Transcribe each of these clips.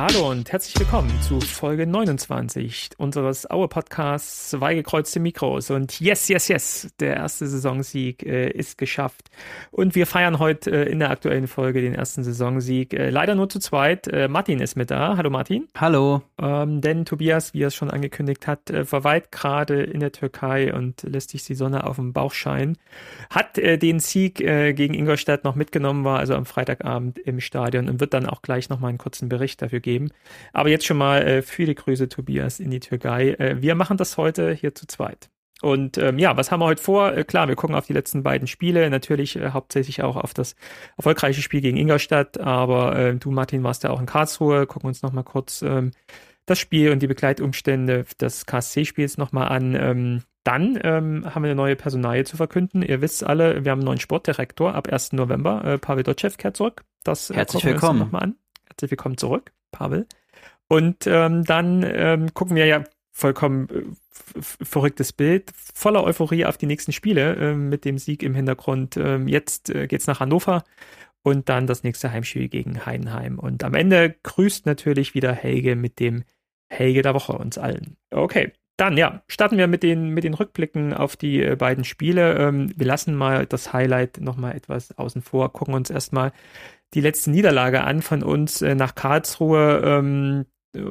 Hallo und herzlich willkommen zu Folge 29 unseres Aue-Podcasts Zwei gekreuzte Mikros. Und yes, der erste Saisonsieg ist geschafft. Und wir feiern heute in der aktuellen Folge den ersten Saisonsieg. Leider nur zu zweit. Martin ist mit da. Hallo Martin. Hallo. Denn Tobias, wie er es schon angekündigt hat, verweilt gerade in der Türkei und lässt sich die Sonne auf dem Bauch scheinen. Hat den Sieg gegen Ingolstadt noch mitgenommen, war also am Freitagabend im Stadion und wird dann auch gleich nochmal einen kurzen Bericht dafür geben. Aber jetzt schon mal viele Grüße, Tobias, in die Türkei. Wir machen das heute hier zu zweit. Und was haben wir heute vor? Klar, wir gucken auf die letzten beiden Spiele, natürlich hauptsächlich auch auf das erfolgreiche Spiel gegen Ingolstadt, aber du, Martin, warst ja auch in Karlsruhe, gucken uns nochmal kurz das Spiel und die Begleitumstände des KSC-Spiels nochmal an. Dann haben wir eine neue Personalie zu verkünden. Ihr wisst alle, wir haben einen neuen Sportdirektor ab 1. November. Pavel Dotschew kehrt zurück. Das Herzlich gucken wir uns willkommen. nochmal an. Herzlich willkommen zurück, Pavel. Und dann gucken wir ja vollkommen verrücktes Bild, voller Euphorie auf die nächsten Spiele mit dem Sieg im Hintergrund. Jetzt geht's nach Hannover und dann das nächste Heimspiel gegen Heidenheim. Und am Ende grüßt natürlich wieder Helge mit dem Helge der Woche uns allen. Okay. Dann, starten wir mit den Rückblicken auf die beiden Spiele. Wir lassen mal das Highlight nochmal etwas außen vor, gucken uns erstmal die letzte Niederlage an von uns nach Karlsruhe.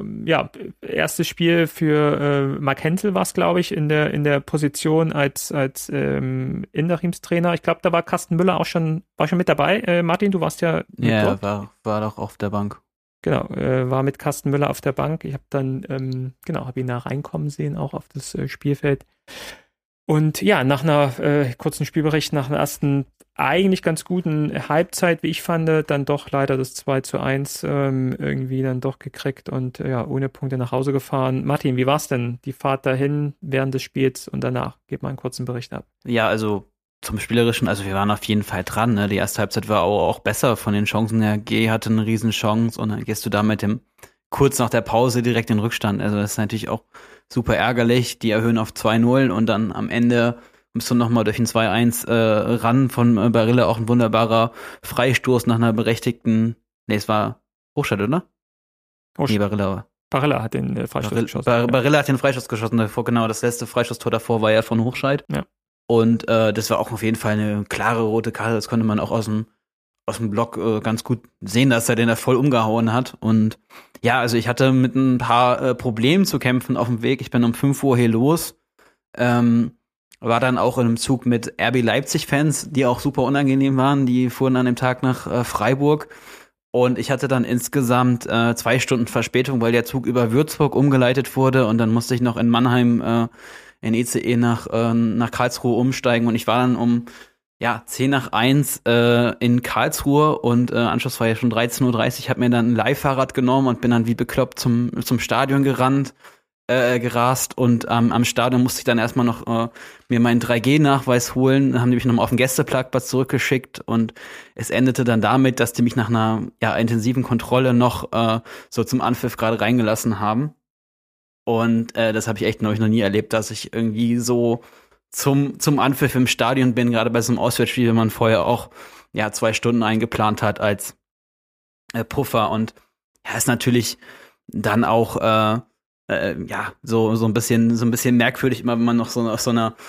Erstes Spiel für Mark Hensel war es, glaube ich, in der Position als Interimstrainer. Ich glaube, da war Carsten Müller auch schon mit dabei. Martin, du warst ja dort. War doch auf der Bank. Genau, war mit Carsten Müller auf der Bank. Ich habe dann, habe ihn da reinkommen sehen, auch auf das Spielfeld. Und ja, nach einer kurzen Spielbericht, nach einer ersten eigentlich ganz guten Halbzeit, wie ich fand, dann doch leider das 2:1 irgendwie dann doch gekriegt und ohne Punkte nach Hause gefahren. Martin, wie war's denn, die Fahrt dahin während des Spiels und danach? Gib mal einen kurzen Bericht ab. Ja, also zum Spielerischen, also wir waren auf jeden Fall dran, ne? Die erste Halbzeit war auch besser von den Chancen her. G hatte eine Riesenchance und dann gehst du da mit dem kurz nach der Pause direkt in Rückstand. Also das ist natürlich auch super ärgerlich. Die erhöhen auf 2:0 und dann am Ende bist du nochmal durch ein 2:1 ran von Barilla, auch ein wunderbarer Freistoß nach einer berechtigten, es war Hochstadt, oder? Nee, Barilla hat den Freistoß geschossen. Barilla hat den Freistoß geschossen, davor, genau, das letzte Freistoßtor davor war ja von Hochscheid. Ja. Und das war auch auf jeden Fall eine klare rote Karte. Das konnte man auch aus dem Block ganz gut sehen, dass er den da voll umgehauen hat. Und ja, also ich hatte mit ein paar Problemen zu kämpfen auf dem Weg. Ich bin um 5 Uhr hier los. War dann auch in einem Zug mit RB Leipzig-Fans, die auch super unangenehm waren. Die fuhren an dem Tag nach Freiburg. Und ich hatte dann insgesamt 2 Stunden Verspätung, weil der Zug über Würzburg umgeleitet wurde. Und dann musste ich noch in Mannheim in ECE nach Karlsruhe umsteigen und ich war dann um 10:50 in Karlsruhe und Anschluss war ja schon 13:30 Uhr, habe mir dann ein Leihfahrrad genommen und bin dann wie bekloppt zum Stadion gerast und am Stadion musste ich dann erstmal noch mir meinen 3G-Nachweis holen, haben die mich nochmal auf den Gästeparkplatz zurückgeschickt und es endete dann damit, dass die mich nach einer intensiven Kontrolle noch so zum Anpfiff gerade reingelassen haben. Und das habe ich echt noch nie erlebt, dass ich irgendwie so zum Anpfiff im Stadion bin, gerade bei so einem Auswärtsspiel, wenn man vorher auch 2 Stunden eingeplant hat als Puffer. Und ist natürlich dann auch so ein bisschen merkwürdig, immer wenn man noch so aus so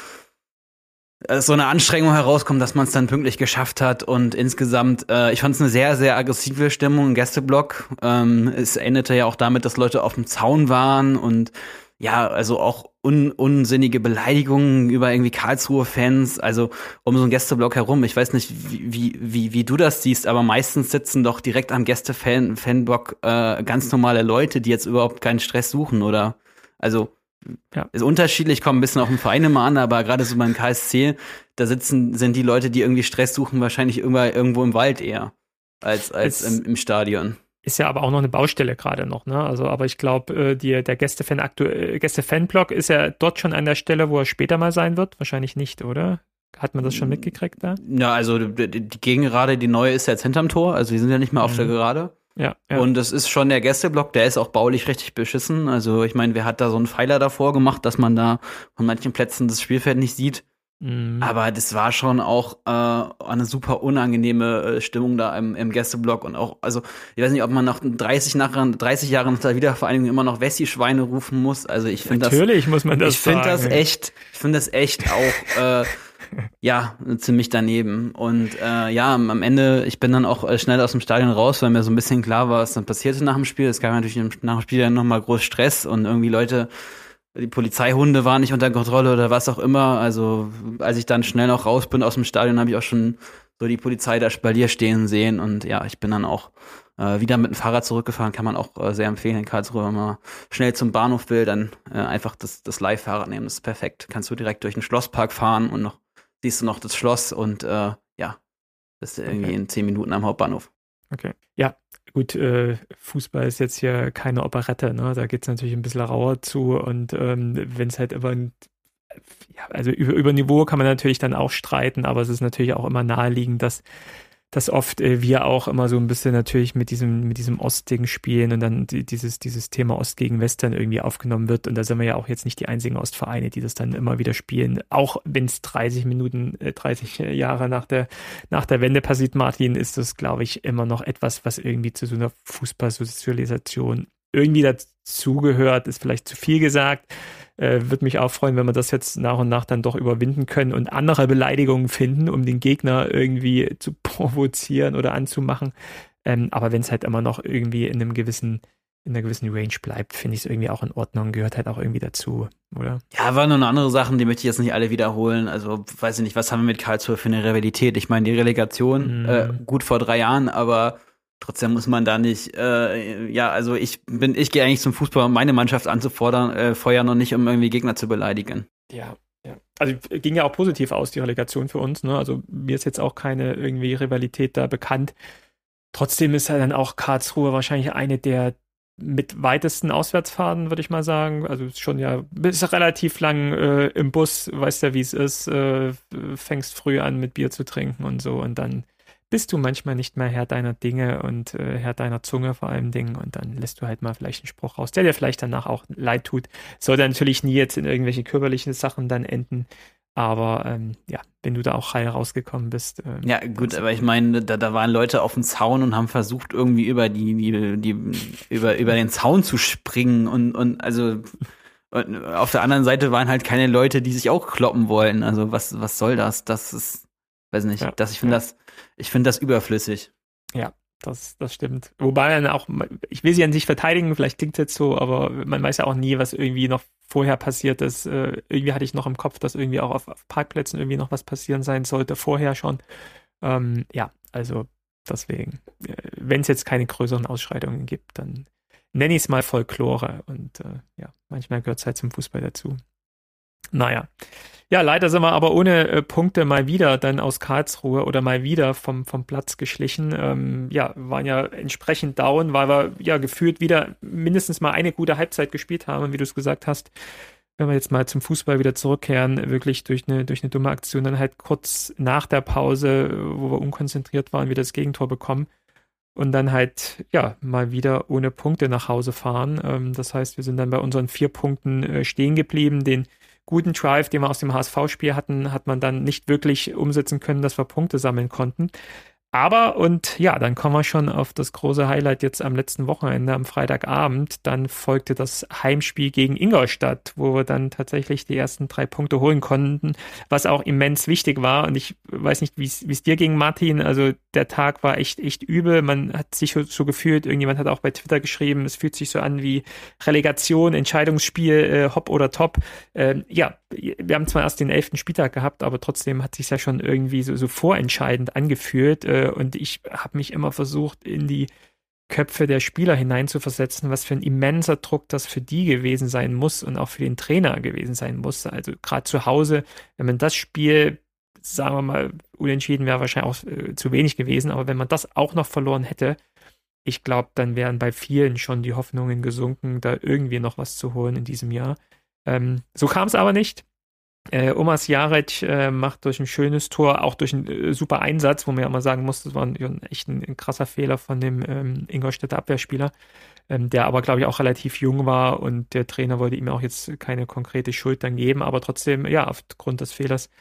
eine Anstrengung herauskommt, dass man es dann pünktlich geschafft hat. Und insgesamt, ich fand es eine sehr, sehr aggressive Stimmung im Gästeblock. Es endete ja auch damit, dass Leute auf dem Zaun waren und also auch unsinnige Beleidigungen über irgendwie Karlsruhe-Fans, also um so einen Gästeblock herum. Ich weiß nicht, wie du das siehst, aber meistens sitzen doch direkt am Gäste-Fanblock ganz normale Leute, die jetzt überhaupt keinen Stress suchen, oder? Also ist unterschiedlich, kommt ein bisschen auf den Verein immer an, aber gerade so beim KSC, sind die Leute, die irgendwie Stress suchen, wahrscheinlich irgendwo im Wald eher als im Stadion. Ist ja aber auch noch eine Baustelle gerade noch, ne? Also, aber ich glaube, der Gäste-Fanblock ist ja dort schon an der Stelle, wo er später mal sein wird. Wahrscheinlich nicht, oder? Hat man das schon mitgekriegt da? Ja, also die Gegengerade, die neue ist jetzt hinterm Tor, also die sind ja nicht mehr auf der Gerade. Ja. Und es ist schon der Gästeblock, der ist auch baulich richtig beschissen. Also ich meine, wer hat da so einen Pfeiler davor gemacht, dass man da von manchen Plätzen das Spielfeld nicht sieht? Aber das war schon auch eine super unangenehme Stimmung da im Gästeblock und auch, also ich weiß nicht, ob man nach 30 Jahren nach der Wiedervereinigung immer noch Wessi-Schweine rufen muss. Also ich finde das. Natürlich muss man das sagen. Ich finde das echt auch ja, ziemlich daneben. Und ja, am Ende, ich bin dann auch schnell aus dem Stadion raus, weil mir so ein bisschen klar war, was dann passierte nach dem Spiel. Es gab natürlich nach dem Spiel dann nochmal groß Stress und irgendwie Leute, die Polizeihunde waren nicht unter Kontrolle oder was auch immer. Also als ich dann schnell noch raus bin aus dem Stadion, habe ich auch schon so die Polizei da Spalier stehen sehen. Und ja, ich bin dann auch wieder mit dem Fahrrad zurückgefahren. Kann man auch sehr empfehlen in Karlsruhe, wenn man schnell zum Bahnhof will, dann einfach das Leihfahrrad nehmen. Das ist perfekt. Kannst du direkt durch den Schlosspark fahren und noch siehst du noch das Schloss und ja, bist du irgendwie in 10 Minuten am Hauptbahnhof. Okay. Ja, gut, Fußball ist jetzt hier keine Operette, ne? Da geht es natürlich ein bisschen rauer zu und wenn es halt also über Niveau kann man natürlich dann auch streiten, aber es ist natürlich auch immer naheliegend, dass oft wir auch immer so ein bisschen natürlich mit diesem Ostding spielen und dann dieses Thema Ost gegen West dann irgendwie aufgenommen wird. Und da sind wir ja auch jetzt nicht die einzigen Ostvereine, die das dann immer wieder spielen. Auch wenn es 30 Jahre nach der Wende passiert, Martin, ist das, glaube ich, immer noch etwas, was irgendwie zu so einer Fußballsozialisation irgendwie dazugehört, ist vielleicht zu viel gesagt. Würde mich auch freuen, wenn wir das jetzt nach und nach dann doch überwinden können und andere Beleidigungen finden, um den Gegner irgendwie zu provozieren oder anzumachen. Aber wenn es halt immer noch irgendwie in einer gewissen Range bleibt, finde ich es irgendwie auch in Ordnung, gehört halt auch irgendwie dazu, oder? Ja, waren noch andere Sachen, die möchte ich jetzt nicht alle wiederholen. Also, weiß ich nicht, was haben wir mit Karlsruhe für eine Rivalität? Ich meine, die Relegation, gut vor 3 Jahren, aber trotzdem muss man da nicht, ja, also ich gehe eigentlich zum Fußball, um meine Mannschaft anzufordern, feuern und nicht, um irgendwie Gegner zu beleidigen. Ja. Also ging ja auch positiv aus, die Relegation für uns, ne? Also mir ist jetzt auch keine irgendwie Rivalität da bekannt. Trotzdem ist halt dann auch Karlsruhe wahrscheinlich eine der mit weitesten Auswärtsfahrten, würde ich mal sagen. Also schon ja, bist relativ lang im Bus, weißt ja, wie es ist, fängst früh an mit Bier zu trinken und so und dann bist du manchmal nicht mehr Herr deiner Dinge und Herr deiner Zunge vor allem Dingen und dann lässt du halt mal vielleicht einen Spruch raus, der dir vielleicht danach auch leid tut. Sollte natürlich nie jetzt in irgendwelche körperlichen Sachen dann enden, aber ja, wenn du da auch heil rausgekommen bist. Ja, gut, aber ich meine, da waren Leute auf dem Zaun und haben versucht, irgendwie über über den Zaun zu springen und also und auf der anderen Seite waren halt keine Leute, die sich auch kloppen wollen. Also was soll das? Das ist, weiß nicht, Ja, ich finde das überflüssig. Ja, das stimmt. Wobei dann auch, ich will sie an sich verteidigen, vielleicht klingt es jetzt so, aber man weiß ja auch nie, was irgendwie noch vorher passiert ist. Irgendwie hatte ich noch im Kopf, dass irgendwie auch auf Parkplätzen irgendwie noch was passieren sein sollte, vorher schon. Ja, also deswegen, wenn es jetzt keine größeren Ausschreitungen gibt, dann nenne ich es mal Folklore und ja, manchmal gehört es halt zum Fußball dazu. Naja. Ja, leider sind wir aber ohne Punkte mal wieder dann aus Karlsruhe oder mal wieder vom Platz geschlichen. Ja, waren ja entsprechend down, weil wir ja gefühlt wieder mindestens mal eine gute Halbzeit gespielt haben. Und wie du es gesagt hast, wenn wir jetzt mal zum Fußball wieder zurückkehren, wirklich durch eine dumme Aktion dann halt kurz nach der Pause, wo wir unkonzentriert waren, wieder das Gegentor bekommen. Und dann halt, ja, mal wieder ohne Punkte nach Hause fahren. Das heißt, wir sind dann bei unseren 4 Punkten stehen geblieben. Den guten Drive, den wir aus dem HSV-Spiel hatten, hat man dann nicht wirklich umsetzen können, dass wir Punkte sammeln konnten. Aber, und ja, dann kommen wir schon auf das große Highlight jetzt am letzten Wochenende, am Freitagabend. Dann folgte das Heimspiel gegen Ingolstadt, wo wir dann tatsächlich die ersten 3 Punkte holen konnten, was auch immens wichtig war. Und ich weiß nicht, wie es dir ging, Martin. Also der Tag war echt übel. Man hat sich so gefühlt, irgendjemand hat auch bei Twitter geschrieben, es fühlt sich so an wie Relegation, Entscheidungsspiel, hopp oder top. Ja, wir haben zwar erst den 11. Spieltag gehabt, aber trotzdem hat sich ja schon irgendwie so vorentscheidend angefühlt. Und ich habe mich immer versucht, in die Köpfe der Spieler hineinzuversetzen, was für ein immenser Druck das für die gewesen sein muss und auch für den Trainer gewesen sein muss. Also gerade zu Hause, wenn man das Spiel, sagen wir mal, unentschieden wäre wahrscheinlich auch zu wenig gewesen, aber wenn man das auch noch verloren hätte, ich glaube, dann wären bei vielen schon die Hoffnungen gesunken, da irgendwie noch was zu holen in diesem Jahr. So kam es aber nicht. Omas Jaric macht durch ein schönes Tor, auch durch einen super Einsatz, wo man ja immer sagen muss, das war echt ein krasser Fehler von dem Ingolstädter Abwehrspieler, der aber, glaube ich, auch relativ jung war und der Trainer wollte ihm auch jetzt keine konkrete Schuld dann geben, aber trotzdem, ja, aufgrund des Fehlers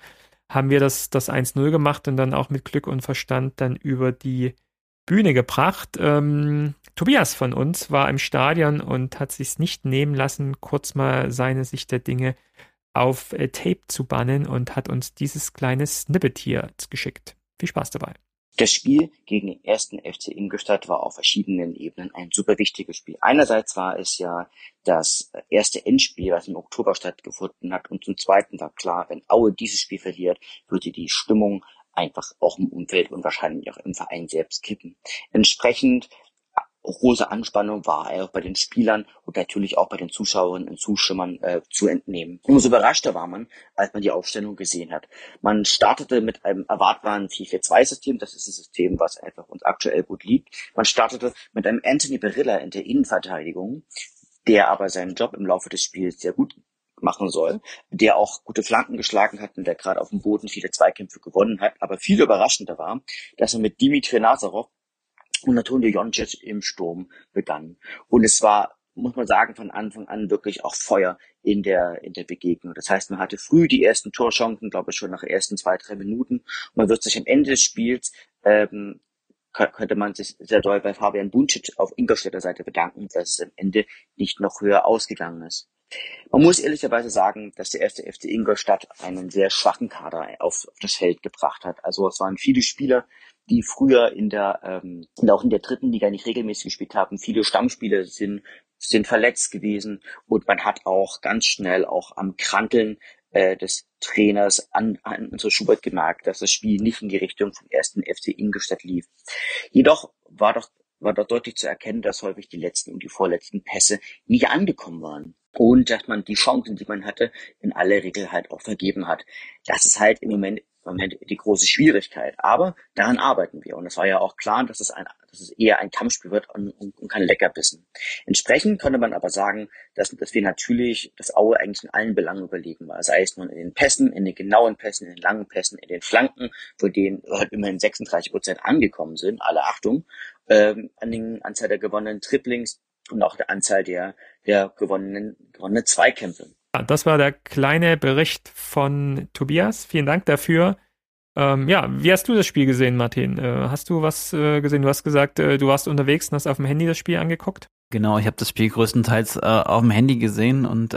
haben wir das 1-0 gemacht und dann auch mit Glück und Verstand dann über die Bühne gebracht. Tobias von uns war im Stadion und hat sich's nicht nehmen lassen, kurz mal seine Sicht der Dinge auf Tape zu bannen und hat uns dieses kleine Snippet hier geschickt. Viel Spaß dabei. Das Spiel gegen den 1. FC Ingolstadt war auf verschiedenen Ebenen ein super wichtiges Spiel. Einerseits war es ja das erste Endspiel, was im Oktober stattgefunden hat, und zum Zweiten war klar, wenn Aue dieses Spiel verliert, würde die Stimmung einfach auch im Umfeld und wahrscheinlich auch im Verein selbst kippen. Entsprechend große Anspannung war auch bei den Spielern und natürlich auch bei den Zuschauerinnen und Zuschauern zu entnehmen. Umso überraschter war man, als man die Aufstellung gesehen hat. Man startete mit einem erwartbaren 4-4-2-System, das ist ein System, was einfach uns aktuell gut liegt. Man startete mit einem Anthony Barilla in der Innenverteidigung, der aber seinen Job im Laufe des Spiels sehr gut machen soll, der auch gute Flanken geschlagen hat und der gerade auf dem Boden viele Zweikämpfe gewonnen hat. Aber viel überraschender war, dass er mit Dimitri Nazarov und Antonio Joncic im Sturm begann. Und es war, muss man sagen, von Anfang an wirklich auch Feuer in der Begegnung. Das heißt, man hatte früh die ersten Torchancen, glaube ich schon nach den ersten 2-3 Minuten. Und man wird sich am Ende des Spiels, könnte man sich sehr doll bei Fabian Buncic auf Ingolstädter Seite bedanken, dass es am Ende nicht noch höher ausgegangen ist. Man muss ehrlicherweise sagen, dass der erste FC Ingolstadt einen sehr schwachen Kader auf das Feld gebracht hat. Also es waren viele Spieler, die früher auch in der dritten Liga nicht regelmäßig gespielt haben. Viele Stammspieler sind verletzt gewesen und man hat auch ganz schnell auch am Kranteln des Trainers an unser Schubert gemerkt, dass das Spiel nicht in die Richtung vom ersten FC Ingolstadt lief. Jedoch war doch deutlich zu erkennen, dass häufig die letzten und die vorletzten Pässe nicht angekommen waren. Und dass man die Chancen, die man hatte, in aller Regel halt auch vergeben hat. Das ist halt im Moment die große Schwierigkeit. Aber daran arbeiten wir. Und es war ja auch klar, dass es eher ein Kampfspiel wird und kein Leckerbissen. Entsprechend konnte man aber sagen, dass wir natürlich das Aue eigentlich in allen Belangen überlegen war. Sei es nun in den Pässen, in den genauen Pässen, in den langen Pässen, in den Flanken, von denen halt immerhin 36% angekommen sind, alle Achtung, an den Anzahl der gewonnenen Triplings und auch der Anzahl der gewonnenen Zweikämpfe. Das war der kleine Bericht von Tobias. Vielen Dank dafür. Wie hast du das Spiel gesehen, Martin? Hast du was gesehen? Du hast gesagt, du warst unterwegs und hast auf dem Handy das Spiel angeguckt. Genau, ich habe das Spiel größtenteils auf dem Handy gesehen und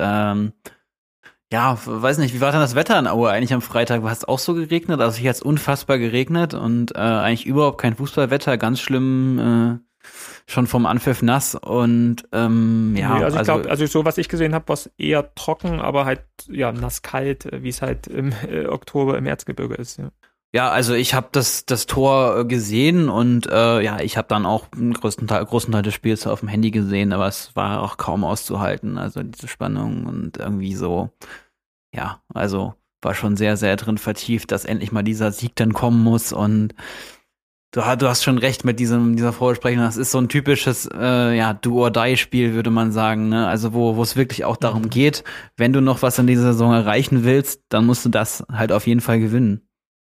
weiß nicht, wie war denn das Wetter in Aue eigentlich am Freitag? Hat es auch so geregnet? Also hier hat es unfassbar geregnet und eigentlich überhaupt kein Fußballwetter, ganz schlimm, schon vom Anpfiff nass und ich glaube, so was ich gesehen habe, war es eher trocken, aber halt nass kalt, wie es halt im Oktober im Erzgebirge ist. Ja, also ich habe das Tor gesehen und ich habe dann auch einen großen Teil des Spiels auf dem Handy gesehen, aber es war auch kaum auszuhalten, also diese Spannung und irgendwie so, also war schon sehr, sehr drin vertieft, dass endlich mal dieser Sieg dann kommen muss und du hast schon recht mit dieser Vorbesprechung. Das ist so ein typisches Do-or-Die-Spiel, würde man sagen. Ne? Also wo es wirklich auch darum geht, wenn du noch was in dieser Saison erreichen willst, dann musst du das halt auf jeden Fall gewinnen.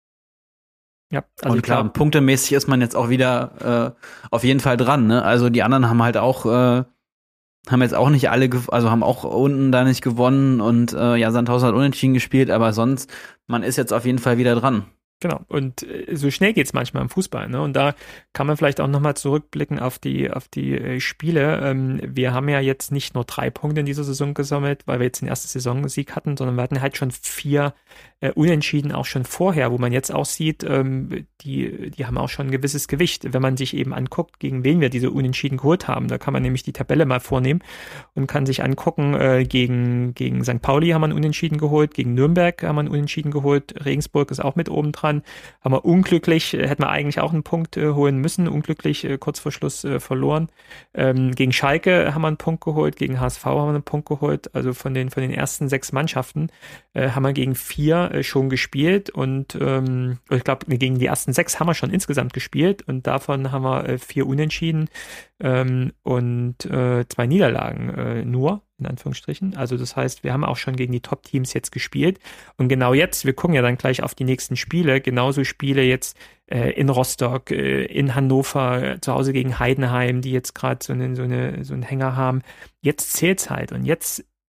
Ja, also und klar, punktemäßig ist man jetzt auch wieder auf jeden Fall dran. Ne? Also die anderen haben halt auch haben jetzt auch nicht alle, haben auch unten da nicht gewonnen und Sandhausen hat unentschieden gespielt, aber sonst, man ist jetzt auf jeden Fall wieder dran. Genau, und so schnell geht's manchmal im Fußball, ne? Und da kann man vielleicht auch nochmal zurückblicken auf die Spiele. Wir haben ja jetzt nicht nur 3 Punkte in dieser Saison gesammelt, weil wir jetzt den ersten Saisonsieg hatten, sondern wir hatten halt schon 4 Unentschieden auch schon vorher, wo man jetzt auch sieht, die haben auch schon ein gewisses Gewicht, wenn man sich eben anguckt, gegen wen wir diese Unentschieden geholt haben. Da kann man nämlich die Tabelle mal vornehmen und kann sich angucken, gegen St. Pauli haben wir einen Unentschieden geholt, gegen Nürnberg haben wir einen Unentschieden geholt, Regensburg ist auch mit oben dran, haben wir unglücklich, hätten wir eigentlich auch einen Punkt holen müssen, unglücklich kurz vor Schluss verloren. Gegen Schalke haben wir einen Punkt geholt, gegen HSV haben wir einen Punkt geholt, also von den ersten 6 Mannschaften haben wir gegen 4 schon gespielt und ich glaube, gegen die ersten 6 haben wir schon insgesamt gespielt und davon haben wir 4 Unentschieden und 2 Niederlagen nur, in Anführungsstrichen. Also das heißt, wir haben auch schon gegen die Top-Teams jetzt gespielt und genau jetzt, wir gucken ja dann gleich auf die nächsten Spiele, genauso Spiele jetzt in Rostock, in Hannover, zu Hause gegen Heidenheim, die jetzt gerade so einen Hänger haben. Jetzt zählt's halt und jetzt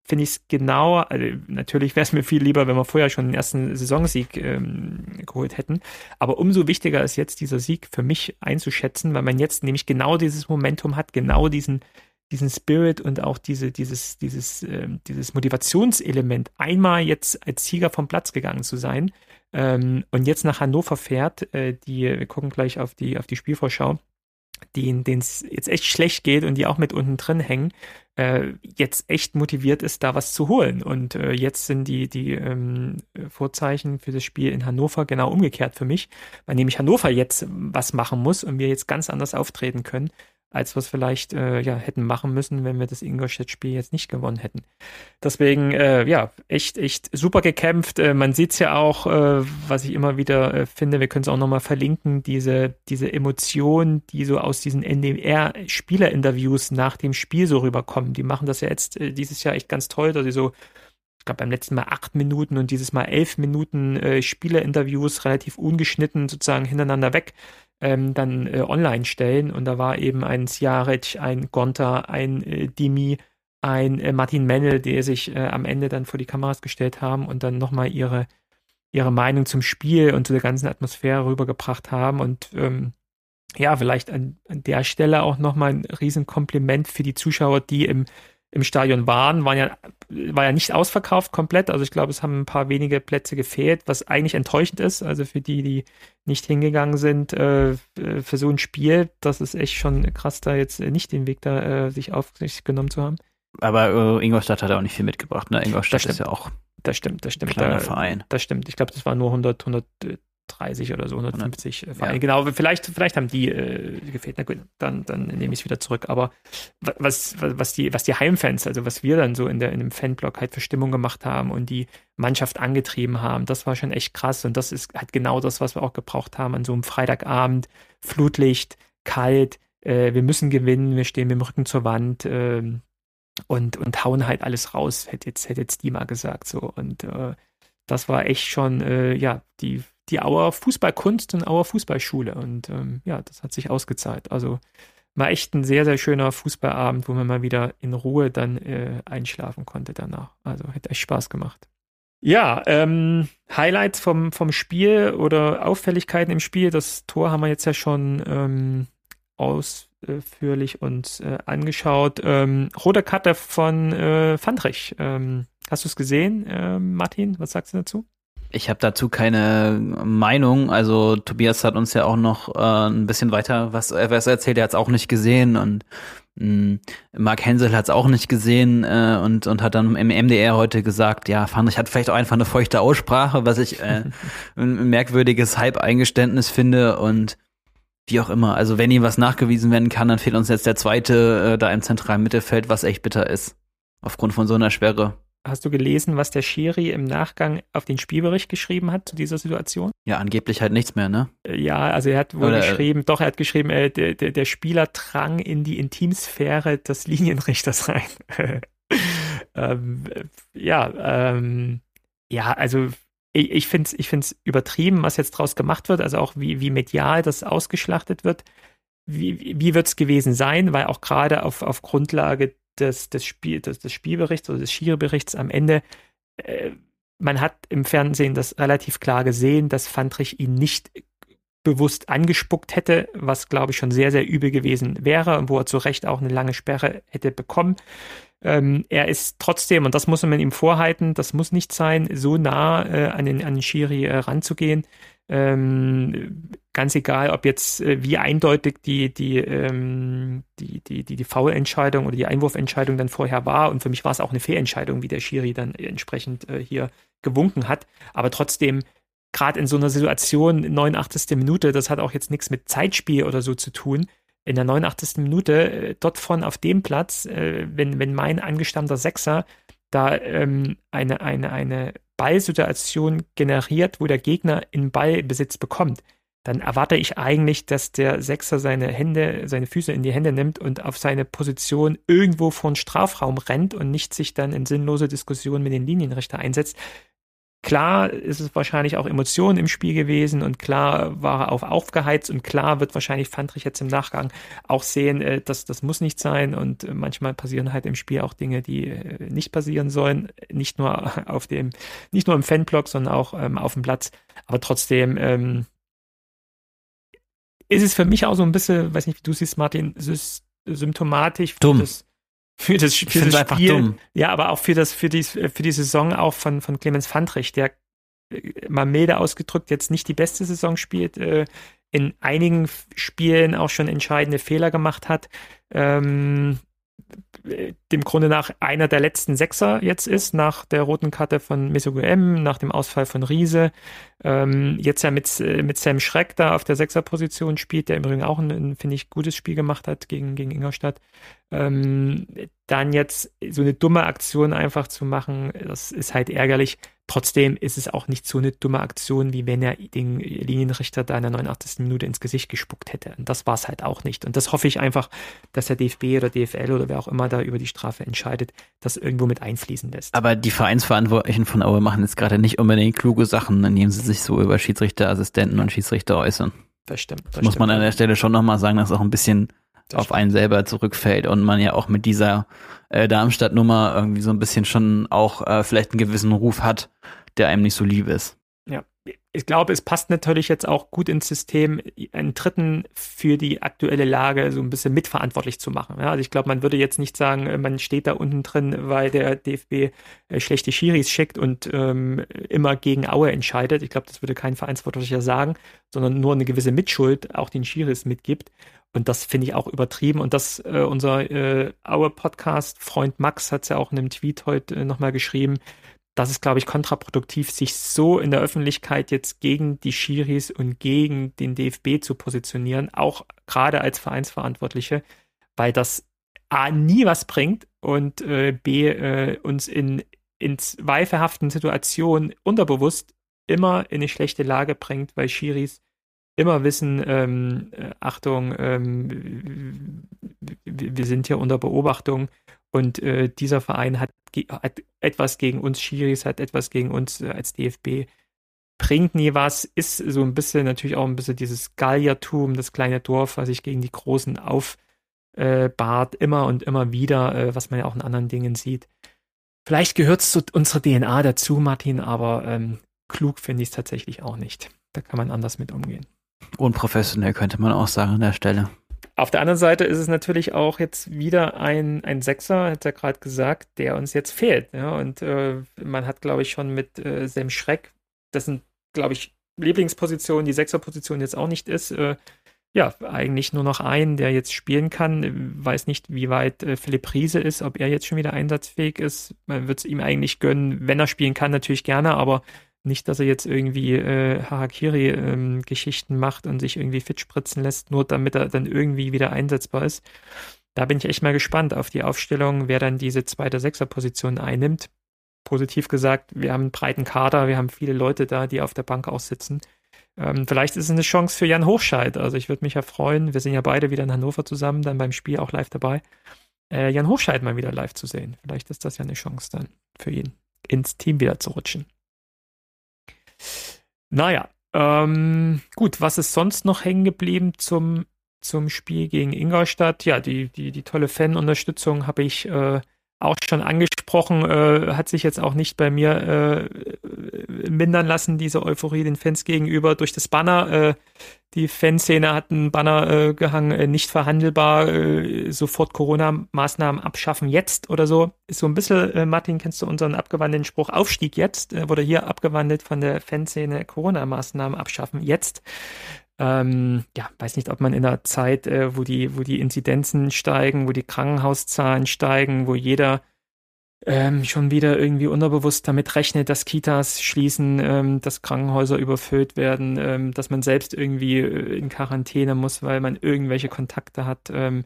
finde ich es genau, also natürlich wäre es mir viel lieber, wenn wir vorher schon den ersten Saisonsieg geholt hätten, aber umso wichtiger ist jetzt dieser Sieg für mich einzuschätzen, weil man jetzt nämlich genau dieses Momentum hat, genau diesen Spirit und auch dieses Motivationselement, einmal jetzt als Sieger vom Platz gegangen zu sein, und jetzt nach Hannover fährt, wir gucken gleich auf die Spielvorschau, denen es jetzt echt schlecht geht und die auch mit unten drin hängen, jetzt echt motiviert ist, da was zu holen. Und jetzt sind die Vorzeichen für das Spiel in Hannover genau umgekehrt für mich, weil nämlich Hannover jetzt was machen muss und wir jetzt ganz anders auftreten können, als wir es vielleicht hätten machen müssen, wenn wir das Ingolstadt-Spiel jetzt nicht gewonnen hätten. Deswegen, echt super gekämpft. Man sieht es ja auch, was ich immer wieder finde, wir können es auch nochmal verlinken, diese Emotionen, die so aus diesen NDR-Spielerinterviews nach dem Spiel so rüberkommen. Die machen das ja jetzt dieses Jahr echt ganz toll, dass sie so, ich glaube beim letzten Mal 8 Minuten und dieses Mal 11 Minuten Spielerinterviews relativ ungeschnitten sozusagen hintereinander weg dann online stellen. Und da war eben ein Sjaric, ein Gonta, ein Dimi, ein Martin Mennel, die sich am Ende dann vor die Kameras gestellt haben und dann nochmal ihre Meinung zum Spiel und zu der ganzen Atmosphäre rübergebracht haben. Und vielleicht an der Stelle auch nochmal ein Riesenkompliment für die Zuschauer, die im Stadion war ja nicht ausverkauft komplett. Also ich glaube, es haben ein paar wenige Plätze gefehlt, was eigentlich enttäuschend ist. Also für die nicht hingegangen sind für so ein Spiel, das ist echt schon krass, da jetzt nicht den Weg da sich auf sich genommen zu haben. Aber Ingolstadt hat auch nicht viel mitgebracht, ne? Ingolstadt ist ja auch das stimmt. ein kleiner Verein. Das stimmt. Ich glaube, das war nur 130 oder so, 150 Vereine. Ja. Genau, vielleicht haben die gefehlt. Na gut, dann nehme ich es wieder zurück. Aber was die Heimfans, also was wir dann so in dem Fanblock halt für Stimmung gemacht haben und die Mannschaft angetrieben haben, das war schon echt krass. Und das ist halt genau das, was wir auch gebraucht haben an so einem Freitagabend. Flutlicht, kalt, wir müssen gewinnen, wir stehen mit dem Rücken zur Wand und hauen halt alles raus, hätte jetzt die mal gesagt. So. Und das war echt schon, die Auer Fußballkunst und Auer Fußballschule. Und das hat sich ausgezahlt. Also war echt ein sehr, sehr schöner Fußballabend, wo man mal wieder in Ruhe dann einschlafen konnte danach. Also hat echt Spaß gemacht. Ja, Highlights vom Spiel oder Auffälligkeiten im Spiel. Das Tor haben wir jetzt ja schon ausführlich uns angeschaut. Rote Karte von Fandrich. Hast du es gesehen, Martin? Was sagst du dazu? Ich habe dazu keine Meinung. Also Tobias hat uns ja auch noch ein bisschen weiter was erzählt. Er hat es auch nicht gesehen und Marc Hensel hat es auch nicht gesehen und hat dann im MDR heute gesagt, ja, Fandrich hat vielleicht auch einfach eine feuchte Aussprache, was ich ein merkwürdiges Hype-Eingeständnis finde und wie auch immer. Also wenn ihm was nachgewiesen werden kann, dann fehlt uns jetzt der zweite da im zentralen Mittelfeld, was echt bitter ist. Aufgrund von so einer Sperre. Hast du gelesen, was der Schiri im Nachgang auf den Spielbericht geschrieben hat zu dieser Situation? Ja, angeblich halt nichts mehr, ne? Ja, also er hat wohl geschrieben, der Spieler drang in die Intimsphäre des Linienrichters rein. Also ich find's übertrieben, was jetzt draus gemacht wird, also auch wie medial das ausgeschlachtet wird. Wie wird's gewesen sein? Weil auch gerade auf Grundlage des Spielberichts oder des Schiri-Berichts am Ende, man hat im Fernsehen das relativ klar gesehen, dass Fandrich ihn nicht bewusst angespuckt hätte, was glaube ich schon sehr, sehr übel gewesen wäre und wo er zu Recht auch eine lange Sperre hätte bekommen. Er ist trotzdem, und das muss man ihm vorhalten, das muss nicht sein, so nah an den Schiri ranzugehen. Ganz egal, ob jetzt wie eindeutig die Foul-Entscheidung oder die Einwurfentscheidung dann vorher war. Und für mich war es auch eine Fehlentscheidung, wie der Schiri dann entsprechend hier gewunken hat. Aber trotzdem, gerade in so einer Situation, 89. Minute, das hat auch jetzt nichts mit Zeitspiel oder so zu tun. In der 89. Minute, dort von auf dem Platz, wenn mein angestammter Sechser da eine Ballsituation generiert, wo der Gegner in Ballbesitz bekommt, dann erwarte ich eigentlich, dass der Sechser seine Füße in die Hände nimmt und auf seine Position irgendwo vor den Strafraum rennt und nicht sich dann in sinnlose Diskussionen mit den Linienrichter einsetzt. Klar ist es wahrscheinlich auch Emotionen im Spiel gewesen und klar war er auch aufgeheizt und klar wird wahrscheinlich Fandrich jetzt im Nachgang auch sehen, dass das muss nicht sein und manchmal passieren halt im Spiel auch Dinge, die nicht passieren sollen, nicht nur im Fanblog, sondern auch auf dem Platz. Aber trotzdem ist es für mich auch so ein bisschen, weiß nicht, wie du siehst, Martin, es ist symptomatisch für das Spiel, dumm. Ja, aber auch für die Saison auch von Clemens Fandrich, der mal milde ausgedrückt jetzt nicht die beste Saison spielt, in einigen Spielen auch schon entscheidende Fehler gemacht hat, dem Grunde nach einer der letzten Sechser jetzt ist, nach der roten Karte von Mesut M, nach dem Ausfall von Riese, jetzt ja mit Sam Schreck da auf der Sechserposition spielt, der im Übrigen auch ein finde ich, gutes Spiel gemacht hat gegen Ingolstadt. Dann jetzt so eine dumme Aktion einfach zu machen, das ist halt ärgerlich. Trotzdem ist es auch nicht so eine dumme Aktion, wie wenn er den Linienrichter da in der 89. Minute ins Gesicht gespuckt hätte. Und das war es halt auch nicht. Und das hoffe ich einfach, dass der DFB oder DFL oder wer auch immer da über die Strafe entscheidet, das irgendwo mit einfließen lässt. Aber die Vereinsverantwortlichen von Aue machen jetzt gerade nicht unbedingt kluge Sachen, indem sie sich so über Schiedsrichterassistenten und Schiedsrichter äußern. Das stimmt. Muss man an der Stelle schon nochmal sagen, dass auch ein bisschen auf einen selber zurückfällt und man ja auch mit dieser Darmstadt-Nummer irgendwie so ein bisschen schon auch vielleicht einen gewissen Ruf hat, der einem nicht so lieb ist. Ja, ich glaube, es passt natürlich jetzt auch gut ins System, einen Dritten für die aktuelle Lage so ein bisschen mitverantwortlich zu machen. Ja, also ich glaube, man würde jetzt nicht sagen, man steht da unten drin, weil der DFB schlechte Schiris schickt und immer gegen Aue entscheidet. Ich glaube, das würde kein Vereinsverantwortlicher sagen, sondern nur eine gewisse Mitschuld auch den Schiris mitgibt. Und das finde ich auch übertrieben. Und das, unser Aue-Podcast-Freund Max hat es ja auch in einem Tweet heute nochmal geschrieben, das ist, glaube ich, kontraproduktiv, sich so in der Öffentlichkeit jetzt gegen die Schiris und gegen den DFB zu positionieren, auch gerade als Vereinsverantwortliche, weil das A, nie was bringt und B, uns in zweifelhaften Situationen unterbewusst immer in eine schlechte Lage bringt, weil Schiris immer wissen, Achtung, wir sind hier unter Beobachtung und dieser Verein hat etwas gegen uns Schiris, hat etwas gegen uns als DFB, bringt nie was, ist so ein bisschen natürlich auch ein bisschen dieses Galliertum, das kleine Dorf, was sich gegen die Großen aufbahrt, immer und immer wieder, was man ja auch in anderen Dingen sieht. Vielleicht gehört es zu unserer DNA dazu, Martin, aber klug finde ich es tatsächlich auch nicht. Da kann man anders mit umgehen. Unprofessionell könnte man auch sagen an der Stelle. Auf der anderen Seite ist es natürlich auch jetzt wieder ein Sechser, hat er gerade gesagt, der uns jetzt fehlt. Ja? Und man hat, glaube ich, schon mit Sam Schreck, das sind, glaube ich, Lieblingspositionen, die Sechserposition jetzt auch nicht ist, ja, eigentlich nur noch einen, der jetzt spielen kann. Weiß nicht, wie weit Philipp Riese ist, ob er jetzt schon wieder einsatzfähig ist. Man wird es ihm eigentlich gönnen, wenn er spielen kann, natürlich gerne, aber nicht, dass er jetzt irgendwie Harakiri-Geschichten macht und sich irgendwie fit spritzen lässt, nur damit er dann irgendwie wieder einsetzbar ist. Da bin ich echt mal gespannt auf die Aufstellung, wer dann diese zweite Sechserposition einnimmt. Positiv gesagt, wir haben einen breiten Kader, wir haben viele Leute da, die auf der Bank auch sitzen. Vielleicht ist es eine Chance für Jan Hochscheid. Also ich würde mich ja freuen, wir sind ja beide wieder in Hannover zusammen, dann beim Spiel auch live dabei, Jan Hochscheid mal wieder live zu sehen. Vielleicht ist das ja eine Chance dann für ihn, ins Team wieder zu rutschen. Naja, gut, was ist sonst noch hängen geblieben zum Spiel gegen Ingolstadt? Ja, die tolle Fan-Unterstützung habe ich auch schon angesprochen, hat sich jetzt auch nicht bei mir mindern lassen, diese Euphorie den Fans gegenüber durch das Banner. Die Fanszene hat einen Banner gehangen, nicht verhandelbar, sofort Corona-Maßnahmen abschaffen jetzt oder so. Ist so ein bisschen, Martin, kennst du unseren abgewandelten Spruch, Aufstieg jetzt, wurde hier abgewandelt von der Fanszene, Corona-Maßnahmen abschaffen jetzt. Ja, weiß nicht, ob man in einer Zeit, wo die Inzidenzen steigen, wo die Krankenhauszahlen steigen, wo jeder schon wieder irgendwie unterbewusst damit rechnet, dass Kitas schließen, dass Krankenhäuser überfüllt werden, dass man selbst irgendwie in Quarantäne muss, weil man irgendwelche Kontakte hat in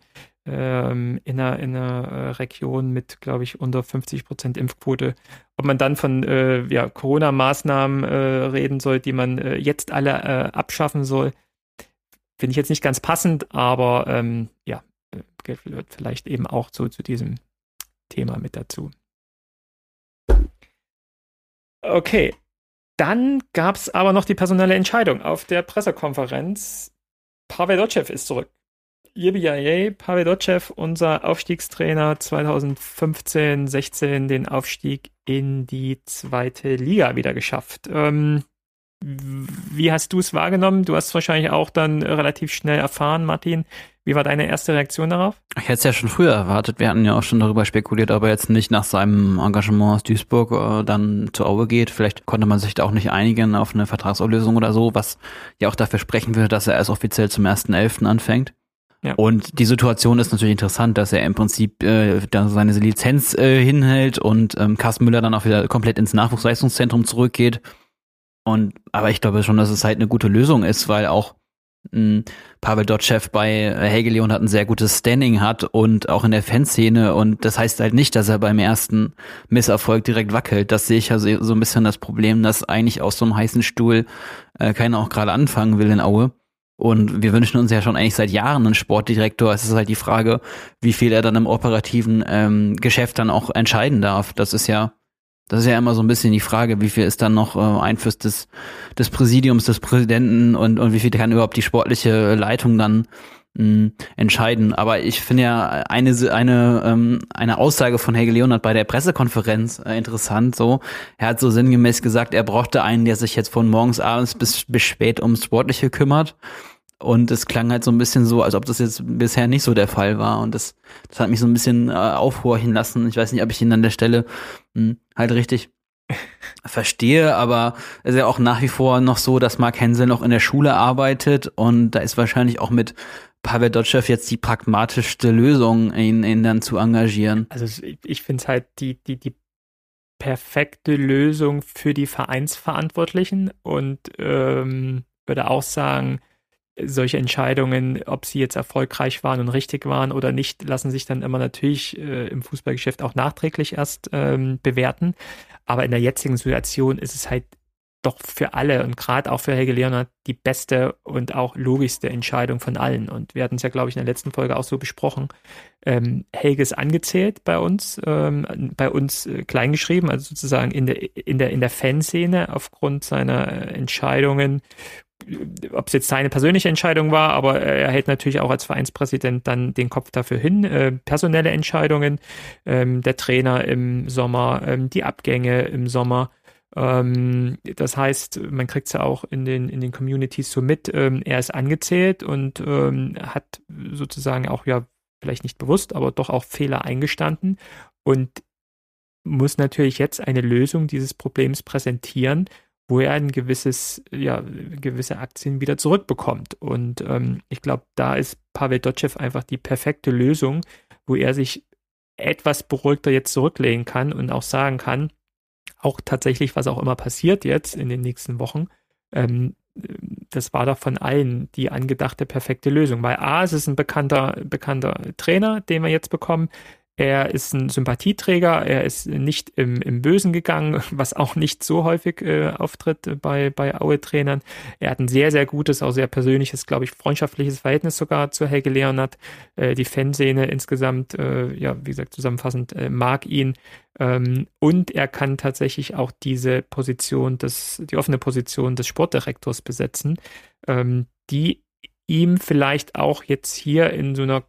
einer Region mit, glaube ich, unter 50% Impfquote. Ob man dann von Corona-Maßnahmen reden soll, die man jetzt alle abschaffen soll, finde ich jetzt nicht ganz passend, aber gehört vielleicht eben auch zu diesem Thema mit dazu. Okay, Dann gab es aber noch die personelle Entscheidung auf der Pressekonferenz. Pavel Dotschew ist zurück. Yippie, Pavel Dotschew, unser Aufstiegstrainer 2015, 16, den Aufstieg in die zweite Liga wieder geschafft. Wie hast du es wahrgenommen? Du hast es wahrscheinlich auch dann relativ schnell erfahren, Martin. Wie war deine erste Reaktion darauf? Ich hätte es ja schon früher erwartet. Wir hatten ja auch schon darüber spekuliert, ob er jetzt nicht nach seinem Engagement aus Duisburg dann zur Aue geht. Vielleicht konnte man sich da auch nicht einigen auf eine Vertragsauflösung oder so, was ja auch dafür sprechen würde, dass er erst offiziell zum 1.11. anfängt. Ja. Und die Situation ist natürlich interessant, dass er im Prinzip da seine Lizenz hinhält und Carsten Müller dann auch wieder komplett ins Nachwuchsleistungszentrum zurückgeht. Aber ich glaube schon, dass es halt eine gute Lösung ist, weil auch Pavel Dotschew bei Helge Leonhardt ein sehr gutes Standing hat und auch in der Fanszene, und das heißt halt nicht, dass er beim ersten Misserfolg direkt wackelt. Das sehe ich ja so ein bisschen das Problem, dass eigentlich aus so einem heißen Stuhl keiner auch gerade anfangen will in Aue. Und wir wünschen uns ja schon eigentlich seit Jahren einen Sportdirektor. Es ist halt die Frage, wie viel er dann im operativen Geschäft dann auch entscheiden darf. Das ist ja immer so ein bisschen die Frage, wie viel ist dann noch Einfluss des Präsidiums, des Präsidenten und wie viel kann überhaupt die sportliche Leitung dann entscheiden. Aber ich finde ja eine Aussage von Helge Leonhardt bei der Pressekonferenz interessant. So, er hat so sinngemäß gesagt, er brauchte einen, der sich jetzt von morgens abends bis spät ums Sportliche kümmert. Und es klang halt so ein bisschen so, als ob das jetzt bisher nicht so der Fall war. Und das hat mich so ein bisschen aufhorchen lassen. Ich weiß nicht, ob ich ihn an der Stelle halt richtig verstehe, aber es ist ja auch nach wie vor noch so, dass Mark Hensel noch in der Schule arbeitet. Und da ist wahrscheinlich auch mit Pavel Dotschew jetzt die pragmatischste Lösung, ihn dann zu engagieren. Also ich finde es halt die perfekte Lösung für die Vereinsverantwortlichen und würde auch sagen, solche Entscheidungen, ob sie jetzt erfolgreich waren und richtig waren oder nicht, lassen sich dann immer natürlich im Fußballgeschäft auch nachträglich erst bewerten. Aber in der jetzigen Situation ist es halt doch für alle und gerade auch für Helge Leonhardt die beste und auch logischste Entscheidung von allen. Und wir hatten es ja, glaube ich, in der letzten Folge auch so besprochen. Helge ist angezählt bei uns kleingeschrieben, also sozusagen in der Fanszene aufgrund seiner Entscheidungen, ob es jetzt seine persönliche Entscheidung war, aber er hält natürlich auch als Vereinspräsident dann den Kopf dafür hin. Personelle Entscheidungen, der Trainer im Sommer, die Abgänge im Sommer. Das heißt, man kriegt es ja auch in den Communities so mit, er ist angezählt und hat sozusagen auch, ja, vielleicht nicht bewusst, aber doch auch Fehler eingestanden und muss natürlich jetzt eine Lösung dieses Problems präsentieren, wo er gewisse Aktien wieder zurückbekommt. Und ich glaube, da ist Pavel Dotschew einfach die perfekte Lösung, wo er sich etwas beruhigter jetzt zurücklegen kann und auch sagen kann, auch tatsächlich, was auch immer passiert jetzt in den nächsten Wochen, das war doch von allen die angedachte perfekte Lösung. Weil es ist ein bekannter Trainer, den wir jetzt bekommen. Er ist ein Sympathieträger, er ist nicht im Bösen gegangen, was auch nicht so häufig auftritt bei Aue-Trainern. Er hat ein sehr, sehr gutes, auch sehr persönliches, glaube ich, freundschaftliches Verhältnis sogar zu Helge Leonhardt. Die Fanszene insgesamt, wie gesagt, zusammenfassend, mag ihn. Und er kann tatsächlich auch die offene Position des Sportdirektors besetzen, die ihm vielleicht auch jetzt hier in so einer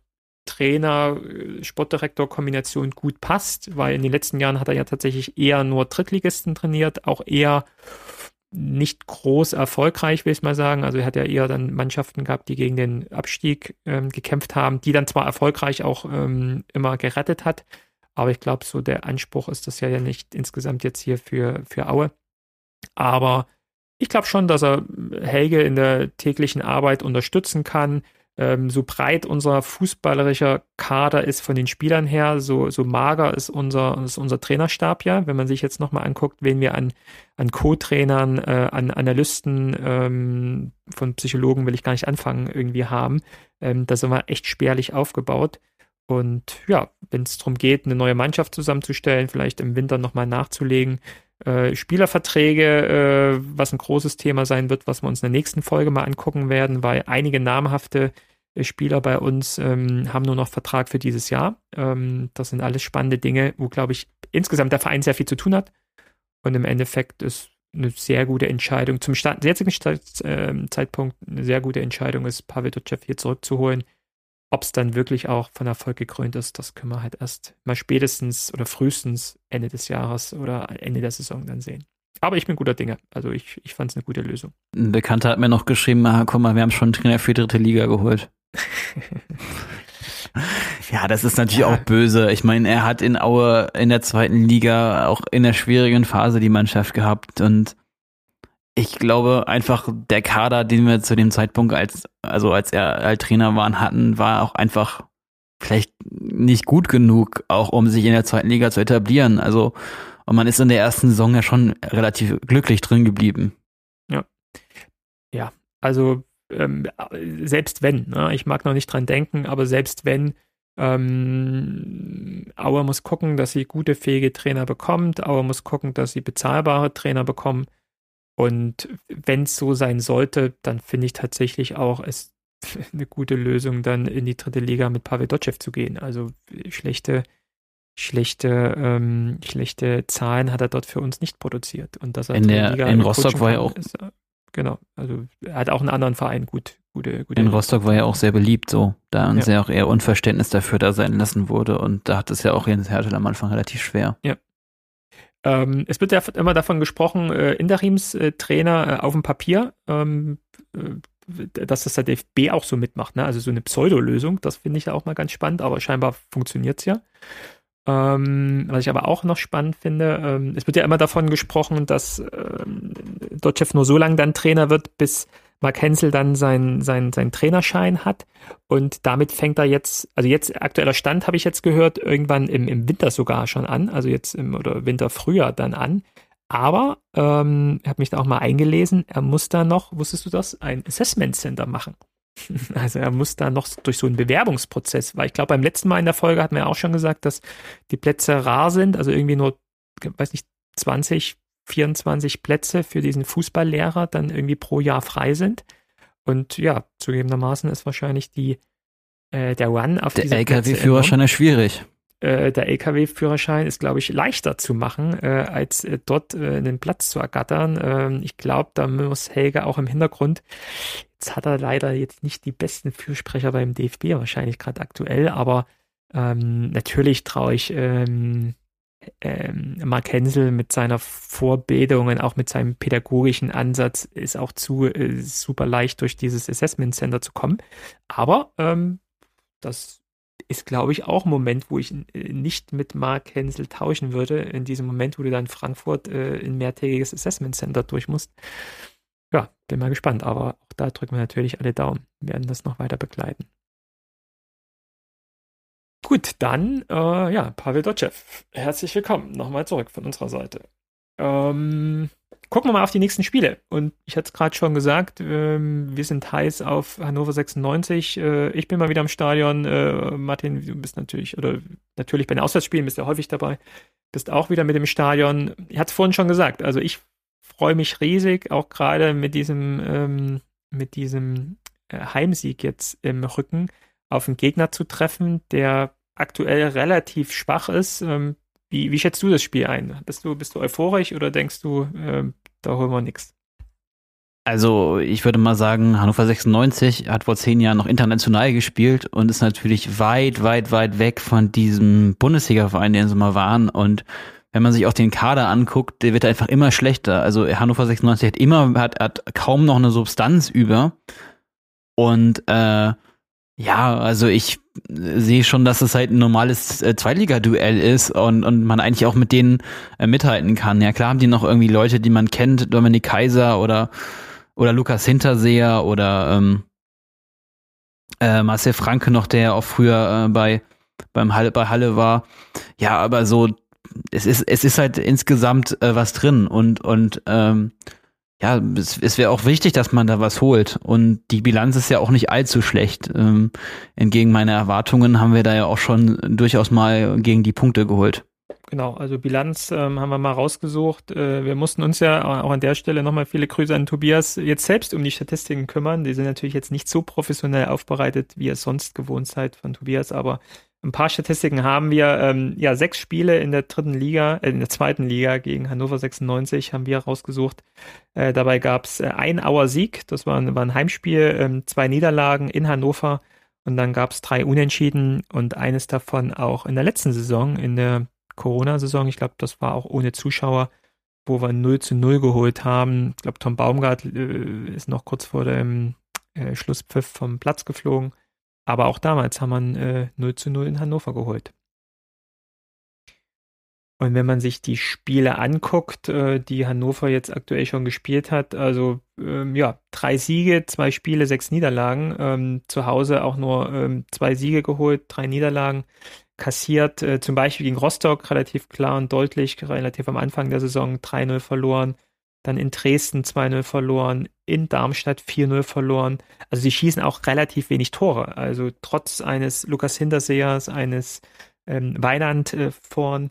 Trainer-Sportdirektor-Kombination gut passt, weil in den letzten Jahren hat er ja tatsächlich eher nur Drittligisten trainiert, auch eher nicht groß erfolgreich, will ich mal sagen. Also er hat ja eher dann Mannschaften gehabt, die gegen den Abstieg gekämpft haben, die dann zwar erfolgreich auch immer gerettet hat, aber ich glaube, so der Anspruch ist das ja nicht insgesamt jetzt hier für Aue. Aber ich glaube schon, dass er Helge in der täglichen Arbeit unterstützen kann. So breit unser fußballerischer Kader ist von den Spielern her, so mager ist unser Trainerstab ja. Wenn man sich jetzt nochmal anguckt, wen wir an Co-Trainern, an Analysten, von Psychologen will ich gar nicht anfangen, irgendwie haben, da sind wir echt spärlich aufgebaut. Und ja, wenn es darum geht, eine neue Mannschaft zusammenzustellen, vielleicht im Winter nochmal nachzulegen, Spielerverträge, was ein großes Thema sein wird, was wir uns in der nächsten Folge mal angucken werden, weil einige namhafte Spieler bei uns haben nur noch Vertrag für dieses Jahr. Das sind alles spannende Dinge, wo, glaube ich, insgesamt der Verein sehr viel zu tun hat. Und im Endeffekt ist eine sehr gute Entscheidung, zum jetzigen Zeitpunkt eine sehr gute Entscheidung ist, Pavel Dotschew hier zurückzuholen. Ob es dann wirklich auch von Erfolg gekrönt ist, das können wir halt erst mal spätestens oder frühestens Ende des Jahres oder Ende der Saison dann sehen. Aber ich bin guter Dinge. Also ich fand es eine gute Lösung. Ein Bekannter hat mir noch geschrieben, guck mal, wir haben schon einen Trainer für die 3. Liga geholt. Ja, das ist natürlich auch böse. Ich meine, er hat in Aue in der 2. Liga auch in der schwierigen Phase die Mannschaft gehabt und ich glaube einfach, der Kader, den wir zu dem Zeitpunkt, als er halt Trainer hatten, war auch einfach vielleicht nicht gut genug, auch um sich in der 2. Liga zu etablieren. Also, und man ist in der ersten Saison ja schon relativ glücklich drin geblieben. Ja, also selbst wenn, ne, ich mag noch nicht dran denken, aber selbst wenn, Aue muss gucken, dass sie gute, fähige Trainer bekommt. Aue muss gucken, dass sie bezahlbare Trainer bekommen. Und wenn es so sein sollte, dann finde ich tatsächlich auch es eine gute Lösung, dann in die 3. Liga mit Pavel Dotschew zu gehen. Also schlechte Zahlen hat er dort für uns nicht produziert. Und dass er in Rostock war ja auch genau, also er hat auch einen anderen Verein gute. In Rostock war ja auch sehr beliebt so, da uns ja auch eher Unverständnis dafür da sein lassen wurde und da hat es ja auch Jens Hertel am Anfang relativ schwer. Ja. Es wird ja immer davon gesprochen, Interimstrainer auf dem Papier, dass das der DFB auch so mitmacht, ne? Also so eine Pseudolösung, das finde ich ja auch mal ganz spannend, aber scheinbar funktioniert es ja. Was ich aber auch noch spannend finde, es wird ja immer davon gesprochen, dass Dotschew nur so lange dann Trainer wird, bis Mark Hensel dann seinen Trainerschein hat und damit fängt er jetzt aktueller Stand habe ich jetzt gehört, irgendwann im Winter sogar schon an, also jetzt oder Winter, Frühjahr dann an, aber ich habe mich da auch mal eingelesen, er muss da noch, wusstest du das, ein Assessment Center machen. Also er muss da noch durch so einen Bewerbungsprozess, weil ich glaube beim letzten Mal in der Folge hatten wir ja auch schon gesagt, dass die Plätze rar sind, also irgendwie nur, weiß nicht, 24 Plätze für diesen Fußballlehrer dann irgendwie pro Jahr frei sind. Und ja, zugegebenermaßen ist wahrscheinlich der Run auf diese Plätze. Der LKW-Führerschein ist schwierig. Der LKW-Führerschein ist, glaube ich, leichter zu machen, als dort einen Platz zu ergattern. Ich glaube, da muss Helge auch im Hintergrund, jetzt hat er leider jetzt nicht die besten Fürsprecher beim DFB, wahrscheinlich gerade aktuell, aber natürlich traue ich Mark Hensel mit seiner Vorbildung und auch mit seinem pädagogischen Ansatz ist auch super leicht durch dieses Assessment Center zu kommen. Aber das ist, glaube ich, auch ein Moment, wo ich nicht mit Mark Hensel tauschen würde, in diesem Moment, wo du dann Frankfurt in mehrtägiges Assessment Center durch musst. Ja, bin mal gespannt, aber auch da drücken wir natürlich alle Daumen. Wir werden das noch weiter begleiten. Gut, dann, Pavel Dotschew. Herzlich willkommen. Nochmal zurück von unserer Seite. Gucken wir mal auf die nächsten Spiele. Und ich hatte es gerade schon gesagt, wir sind heiß auf Hannover 96. Ich bin mal wieder im Stadion. Martin, du bist natürlich bei den Auswärtsspielen bist du häufig dabei. Bist auch wieder mit im Stadion. Ich hatte es vorhin schon gesagt. Also ich freue mich riesig, auch gerade mit diesem Heimsieg jetzt im Rücken auf einen Gegner zu treffen, der aktuell relativ schwach ist. Wie schätzt du das Spiel ein? Bist du euphorisch oder denkst du, da holen wir nichts? Also ich würde mal sagen, Hannover 96 hat vor 10 Jahren noch international gespielt und ist natürlich weit, weit, weit weg von diesem Bundesliga-Verein, den sie mal waren. Und wenn man sich auch den Kader anguckt, der wird einfach immer schlechter. Also Hannover 96 hat kaum noch eine Substanz über. Und also ich sehe schon, dass es halt ein normales Zweitliga-Duell ist und man eigentlich auch mit denen mithalten kann. Ja, klar haben die noch irgendwie Leute, die man kennt, Dominik Kaiser oder Lukas Hinterseher oder Marcel Franke noch, der auch früher bei Halle war. Ja, aber so, es ist halt insgesamt was drin und es wäre auch wichtig, dass man da was holt. Und die Bilanz ist ja auch nicht allzu schlecht. Entgegen meiner Erwartungen haben wir da ja auch schon durchaus mal gegen die Punkte geholt. Genau, also Bilanz haben wir mal rausgesucht. Wir mussten uns ja auch an der Stelle nochmal viele Grüße an Tobias jetzt selbst um die Statistiken kümmern. Die sind natürlich jetzt nicht so professionell aufbereitet, wie ihr es sonst gewohnt seid von Tobias, aber ein paar Statistiken haben wir. 6 Spiele in der in der zweiten Liga gegen Hannover 96 haben wir rausgesucht. Dabei gab es ein Auer-Sieg, das war ein Heimspiel, 2 Niederlagen in Hannover und dann gab es 3 Unentschieden und eines davon auch in der letzten Saison, in der Corona-Saison. Ich glaube, das war auch ohne Zuschauer, wo wir 0:0 geholt haben. Ich glaube, Tom Baumgart ist noch kurz vor dem Schlusspfiff vom Platz geflogen. Aber auch damals haben wir 0:0 in Hannover geholt. Und wenn man sich die Spiele anguckt, die Hannover jetzt aktuell schon gespielt hat, also 3 Siege, 2 Spiele, 6 Niederlagen. Zu Hause auch nur 2 Siege geholt, 3 Niederlagen kassiert. Zum Beispiel gegen Rostock relativ klar und deutlich, relativ am Anfang der Saison 3:0 verloren. Dann in Dresden 2:0 verloren, in Darmstadt 4:0 verloren. Also sie schießen auch relativ wenig Tore. Also trotz eines Lukas Hinterseers, eines Weiland vorn,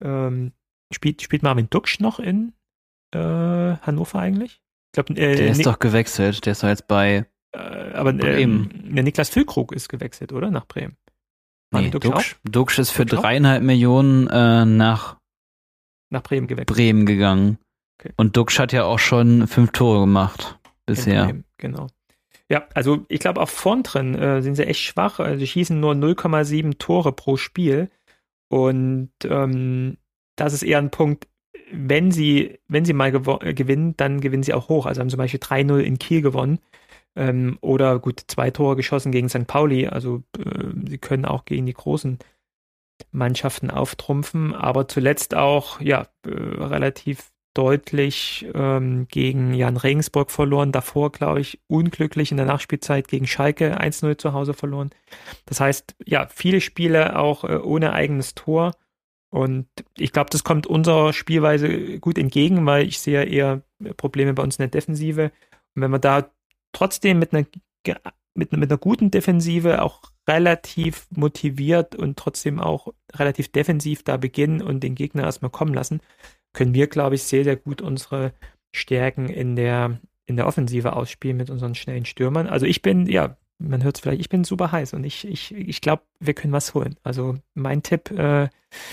spielt Marvin Duksch noch in Hannover eigentlich? Ich glaub, der ist doch gewechselt, der ist doch jetzt bei Bremen. Niklas Füllkrug ist gewechselt, oder? Nach Bremen. Nee, Duksch ist für 3,5 Millionen nach Bremen gewechselt. Bremen gegangen. Okay. Und Duksch hat ja auch schon 5 Tore gemacht bisher. Bremen, genau. Ja, also ich glaube auch vorn drin sind sie echt schwach. Also sie schießen nur 0,7 Tore pro Spiel. Und das ist eher ein Punkt, wenn sie mal gewinnen, dann gewinnen sie auch hoch. Also haben zum Beispiel 3:0 in Kiel gewonnen. Oder gut, 2 Tore geschossen gegen St. Pauli. Also sie können auch gegen die großen Mannschaften auftrumpfen. Aber zuletzt auch, relativ deutlich gegen Jan Regensburg verloren. Davor, glaube ich, unglücklich in der Nachspielzeit gegen Schalke 1:0 zu Hause verloren. Das heißt, viele Spiele auch ohne eigenes Tor. Und ich glaube, das kommt unserer Spielweise gut entgegen, weil ich sehe eher Probleme bei uns in der Defensive. Und wenn wir da trotzdem mit einer guten Defensive auch relativ motiviert und trotzdem auch relativ defensiv da beginnen und den Gegner erstmal kommen lassen, können wir, glaube ich, sehr, sehr gut unsere Stärken in der Offensive ausspielen mit unseren schnellen Stürmern. Also ich bin, man hört es vielleicht, ich bin super heiß und ich glaube, wir können was holen. Also mein Tipp, wir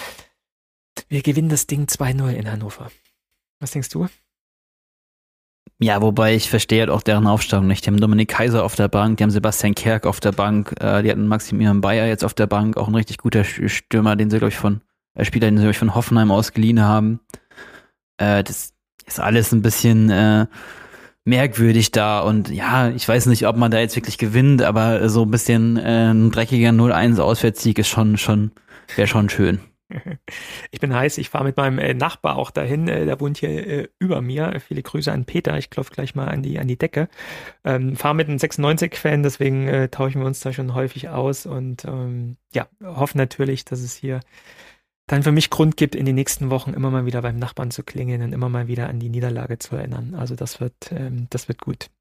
gewinnen das Ding 2:0 in Hannover. Was denkst du? Ja, wobei ich verstehe halt auch deren Aufstellung nicht. Die haben Dominik Kaiser auf der Bank, die haben Sebastian Kerk auf der Bank, die hatten Maximilian Bayer jetzt auf der Bank, auch ein richtig guter Stürmer, den sie, glaube ich, von Hoffenheim ausgeliehen haben. Das ist alles ein bisschen merkwürdig da und ich weiß nicht, ob man da jetzt wirklich gewinnt, aber so ein bisschen ein dreckiger 0:1 Auswärtssieg ist wäre schon schön. Ich bin heiß, ich fahre mit meinem Nachbar auch dahin, der wohnt hier über mir. Viele Grüße an Peter, ich klopfe gleich mal an die Decke. Fahre mit einem 96-Fan, deswegen tauschen wir uns da schon häufig aus und hoffen natürlich, dass es hier dann für mich Grund gibt, in den nächsten Wochen immer mal wieder beim Nachbarn zu klingeln und immer mal wieder an die Niederlage zu erinnern. Also das wird gut.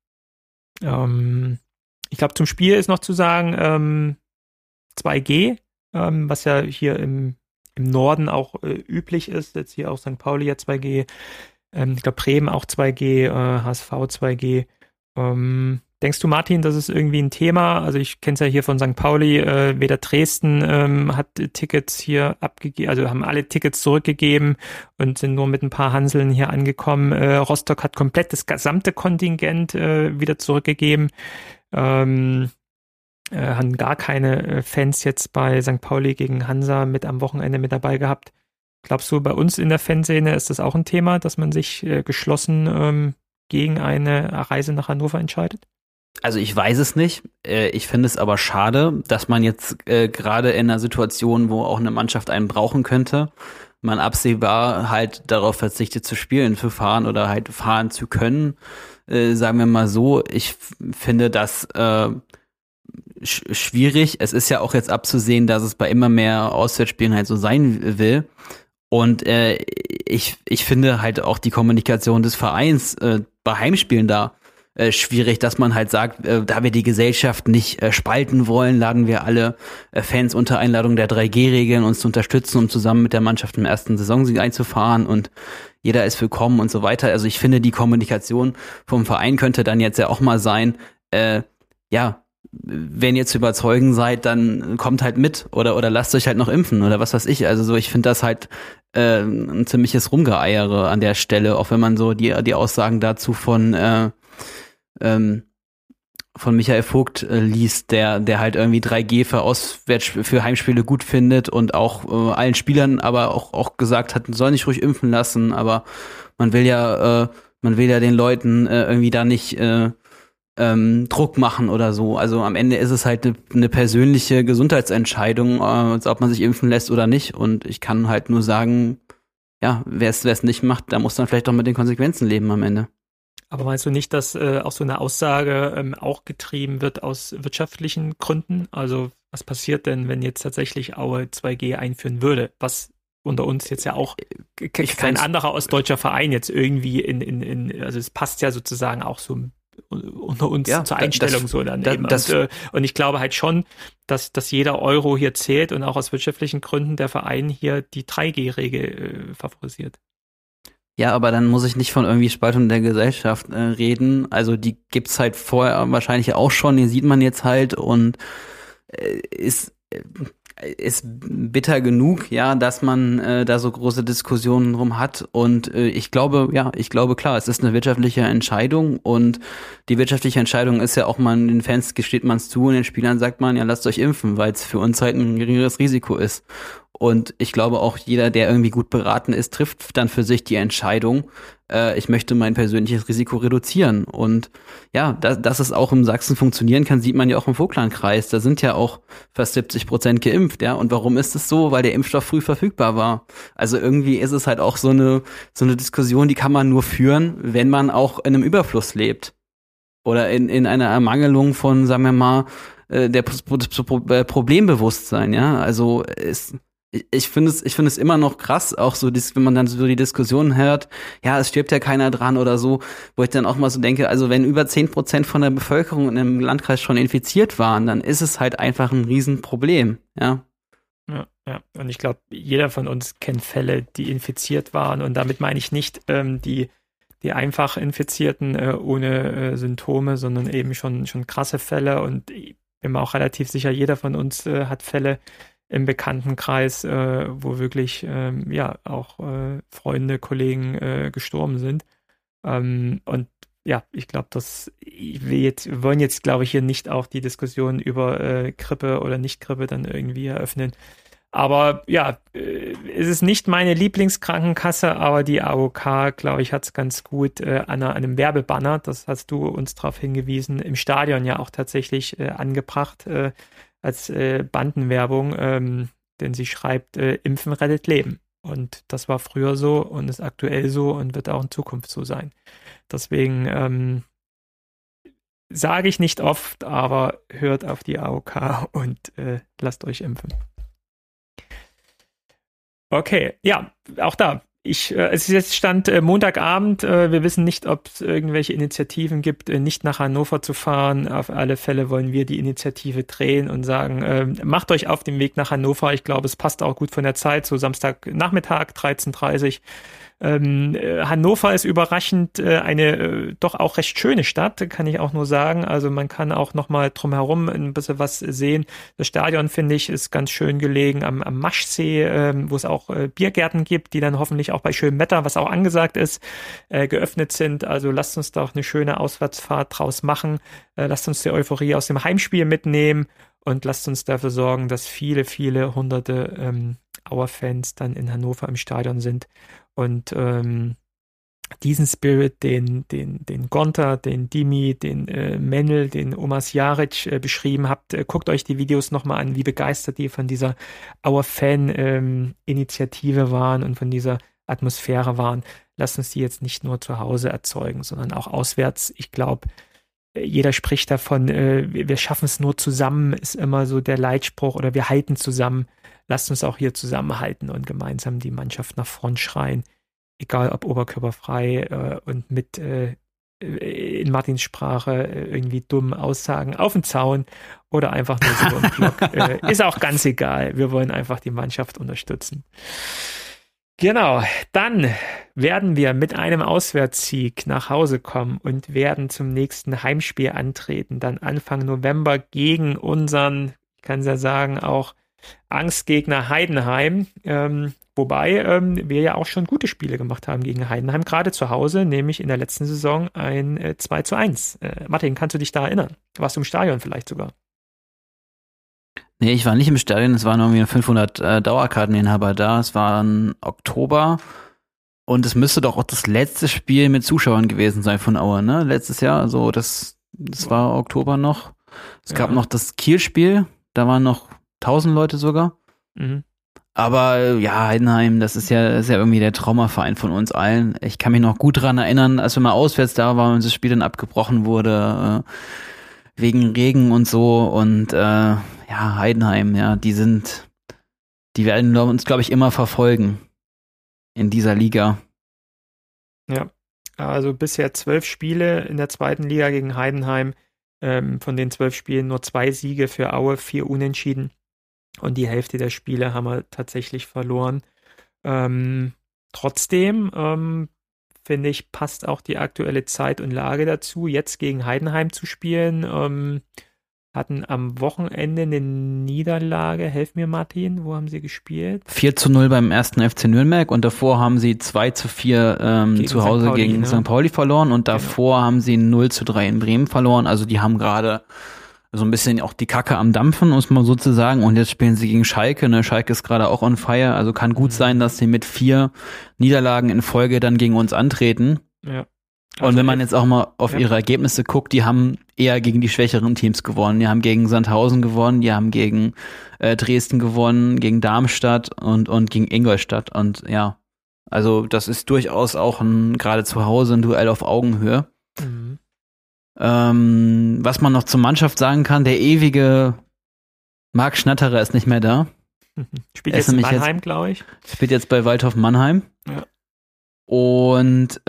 Ich glaube, zum Spiel ist noch zu sagen 2G, was ja hier im Norden auch üblich ist. Jetzt hier auch St. Pauli ja 2G. Ich glaube, Bremen auch 2G, HSV 2G. Denkst du, Martin, das ist irgendwie ein Thema? Also ich kenne es ja hier von St. Pauli, weder Dresden hat Tickets hier abgegeben, also haben alle Tickets zurückgegeben und sind nur mit ein paar Hanseln hier angekommen. Rostock hat komplett das gesamte Kontingent wieder zurückgegeben. Haben gar keine Fans jetzt bei St. Pauli gegen Hansa mit am Wochenende mit dabei gehabt. Glaubst du, bei uns in der Fanszene ist das auch ein Thema, dass man sich geschlossen gegen eine Reise nach Hannover entscheidet? Also ich weiß es nicht. Ich finde es aber schade, dass man jetzt gerade in einer Situation, wo auch eine Mannschaft einen brauchen könnte, man absehbar halt darauf verzichtet zu spielen, zu fahren oder halt fahren zu können. Sagen wir mal so, ich finde das schwierig. Es ist ja auch jetzt abzusehen, dass es bei immer mehr Auswärtsspielen halt so sein will. Und ich finde halt auch die Kommunikation des Vereins bei Heimspielen da schwierig, dass man halt sagt, da wir die Gesellschaft nicht spalten wollen, laden wir alle Fans unter Einladung der 3G-Regeln uns zu unterstützen, um zusammen mit der Mannschaft im ersten Saisonsieg einzufahren und jeder ist willkommen und so weiter. Also ich finde, die Kommunikation vom Verein könnte dann jetzt ja auch mal sein, wenn ihr zu überzeugen seid, dann kommt halt mit oder lasst euch halt noch impfen oder was weiß ich. Also so, ich finde das halt ein ziemliches Rumgeeiere an der Stelle, auch wenn man so die Aussagen dazu von Michael Vogt liest, der halt irgendwie 3G für Heimspiele gut findet und auch allen Spielern aber auch gesagt hat, soll nicht ruhig impfen lassen, aber man will ja den Leuten irgendwie da nicht Druck machen oder so. Also am Ende ist es halt eine persönliche Gesundheitsentscheidung, ob man sich impfen lässt oder nicht. Und ich kann halt nur sagen, ja, wer es nicht macht, der muss dann vielleicht auch mit den Konsequenzen leben am Ende. Aber meinst du nicht, dass auch so eine Aussage auch getrieben wird aus wirtschaftlichen Gründen? Also was passiert denn, wenn jetzt tatsächlich Aue 2G einführen würde? Was unter uns jetzt ja auch kein anderer ostdeutscher Verein jetzt irgendwie also es passt ja sozusagen auch so unter uns zur Einstellung so daneben. Und ich glaube halt schon, dass jeder Euro hier zählt und auch aus wirtschaftlichen Gründen der Verein hier die 3G-Regel favorisiert. Ja, aber dann muss ich nicht von irgendwie Spaltung der Gesellschaft reden. Also die gibt's halt vorher wahrscheinlich auch schon, die sieht man jetzt halt und ist bitter genug, ja, dass man da so große Diskussionen drum hat. Und ich glaube, klar, es ist eine wirtschaftliche Entscheidung und die wirtschaftliche Entscheidung ist ja auch, den Fans gesteht man es zu und den Spielern sagt man, ja, lasst euch impfen, weil es für uns halt ein geringeres Risiko ist. Und ich glaube auch jeder, der irgendwie gut beraten ist, trifft dann für sich die Entscheidung, ich möchte mein persönliches Risiko reduzieren. Und ja, dass es auch im Sachsen funktionieren kann, sieht man ja auch im Vogtlandkreis. Da sind ja auch fast 70% geimpft, ja. Und warum ist es so? Weil der Impfstoff früh verfügbar war. Also irgendwie ist es halt auch so eine Diskussion, die kann man nur führen, wenn man auch in einem Überfluss lebt. Oder in einer Ermangelung von, sagen wir mal, der Problembewusstsein, ja. Also ich finde es immer noch krass, auch so, wenn man dann so die Diskussion hört, ja, es stirbt ja keiner dran oder so, wo ich dann auch mal so denke, also wenn über 10% von der Bevölkerung in einem Landkreis schon infiziert waren, dann ist es halt einfach ein Riesenproblem, ja. Ja. Und ich glaube, jeder von uns kennt Fälle, die infiziert waren und damit meine ich nicht die einfach Infizierten ohne Symptome, sondern eben schon krasse Fälle und ich bin mir auch relativ sicher, jeder von uns hat Fälle im Bekanntenkreis, wo wirklich auch Freunde, Kollegen gestorben sind. Und ja, ich glaube, wir wollen jetzt, glaube ich, hier nicht auch die Diskussion über Grippe oder Nicht-Grippe dann irgendwie eröffnen. Aber ja, es ist nicht meine Lieblingskrankenkasse, aber die AOK, glaube ich, hat es ganz gut an einem Werbebanner, das hast du uns darauf hingewiesen, im Stadion ja auch tatsächlich angebracht, als Bandenwerbung, denn sie schreibt, Impfen rettet Leben. Und das war früher so und ist aktuell so und wird auch in Zukunft so sein. Deswegen sage ich nicht oft, aber hört auf die AOK und lasst euch impfen. Okay, ja, auch da. Es ist jetzt Stand Montagabend. Wir wissen nicht, ob es irgendwelche Initiativen gibt, nicht nach Hannover zu fahren. Auf alle Fälle wollen wir die Initiative drehen und sagen, macht euch auf den Weg nach Hannover. Ich glaube, es passt auch gut von der Zeit, so Samstagnachmittag, 13:30 Uhr. Hannover ist überraschend eine doch auch recht schöne Stadt, kann ich auch nur sagen. Also man kann auch noch mal drumherum ein bisschen was sehen. Das Stadion, finde ich, ist ganz schön gelegen am Maschsee, wo es auch Biergärten gibt, die dann hoffentlich auch bei schönem Wetter, was auch angesagt ist, geöffnet sind. Also lasst uns da auch eine schöne Auswärtsfahrt draus machen. Lasst uns die Euphorie aus dem Heimspiel mitnehmen und lasst uns dafür sorgen, dass viele, viele hunderte Auer-Fans dann in Hannover im Stadion sind. Und diesen Spirit, den Gonta, den Dimi, den Mennel, den Omas Jaric beschrieben habt, guckt euch die Videos nochmal an, wie begeistert die von dieser Our Fan-Initiative waren und von dieser Atmosphäre waren. Lasst uns die jetzt nicht nur zu Hause erzeugen, sondern auch auswärts. Ich glaube, jeder spricht davon, wir schaffen es nur zusammen, ist immer so der Leitspruch, oder wir halten zusammen. Lasst uns auch hier zusammenhalten und gemeinsam die Mannschaft nach vorn schreien. Egal ob oberkörperfrei und mit in Martins Sprache irgendwie dummen Aussagen auf den Zaun oder einfach nur so im Block. Ist auch ganz egal. Wir wollen einfach die Mannschaft unterstützen. Genau, dann werden wir mit einem Auswärtssieg nach Hause kommen und werden zum nächsten Heimspiel antreten. Dann Anfang November gegen unseren, ich kann es ja sagen, auch Angstgegner Heidenheim. Wobei wir ja auch schon gute Spiele gemacht haben gegen Heidenheim, gerade zu Hause, nämlich in der letzten Saison ein 2:1. Martin, kannst du dich da erinnern? Warst du im Stadion vielleicht sogar? Nee, ich war nicht im Stadion, es waren irgendwie 500 Dauerkarteninhaber da, es war im Oktober und es müsste doch auch das letzte Spiel mit Zuschauern gewesen sein von Aue, ne? Letztes Jahr, also das war Oktober noch. Es gab noch das Kiel-Spiel, da waren noch 1000 Leute sogar. Mhm. Aber ja, Heidenheim, das ist ja irgendwie der Traumaverein von uns allen. Ich kann mich noch gut dran erinnern, als wir mal auswärts da waren und das Spiel dann abgebrochen wurde, wegen Regen und so und ja, Heidenheim, ja, die werden uns, glaube ich, immer verfolgen in dieser Liga. Ja, also bisher 12 Spiele in der zweiten Liga gegen Heidenheim. Von den 12 Spielen nur 2 Siege für Aue, 4 Unentschieden. Und die Hälfte der Spiele haben wir tatsächlich verloren. Trotzdem, finde ich, passt auch die aktuelle Zeit und Lage dazu, jetzt gegen Heidenheim zu spielen. Hatten am Wochenende eine Niederlage. Helf mir, Martin, wo haben sie gespielt? 4:0 beim ersten FC Nürnberg und davor haben sie 2:4 zu Hause gegen St. Pauli verloren und davor haben sie 0:3 in Bremen verloren. Also die haben gerade so ein bisschen auch die Kacke am Dampfen, muss man sozusagen. Und jetzt spielen sie gegen Schalke. Ne? Schalke ist gerade auch on fire. Also kann gut sein, dass sie mit 4 Niederlagen in Folge dann gegen uns antreten. Ja. Und wenn man jetzt auch mal auf ihre Ergebnisse guckt, die haben eher gegen die schwächeren Teams gewonnen. Die haben gegen Sandhausen gewonnen, die haben gegen Dresden gewonnen, gegen Darmstadt und gegen Ingolstadt. Und ja, also das ist durchaus auch gerade zu Hause ein Duell auf Augenhöhe. Mhm. Was man noch zur Mannschaft sagen kann, der ewige Marc Schnatterer ist nicht mehr da. Spielt jetzt in Mannheim, glaube ich. Spielt jetzt bei Waldhof Mannheim. Ja. Und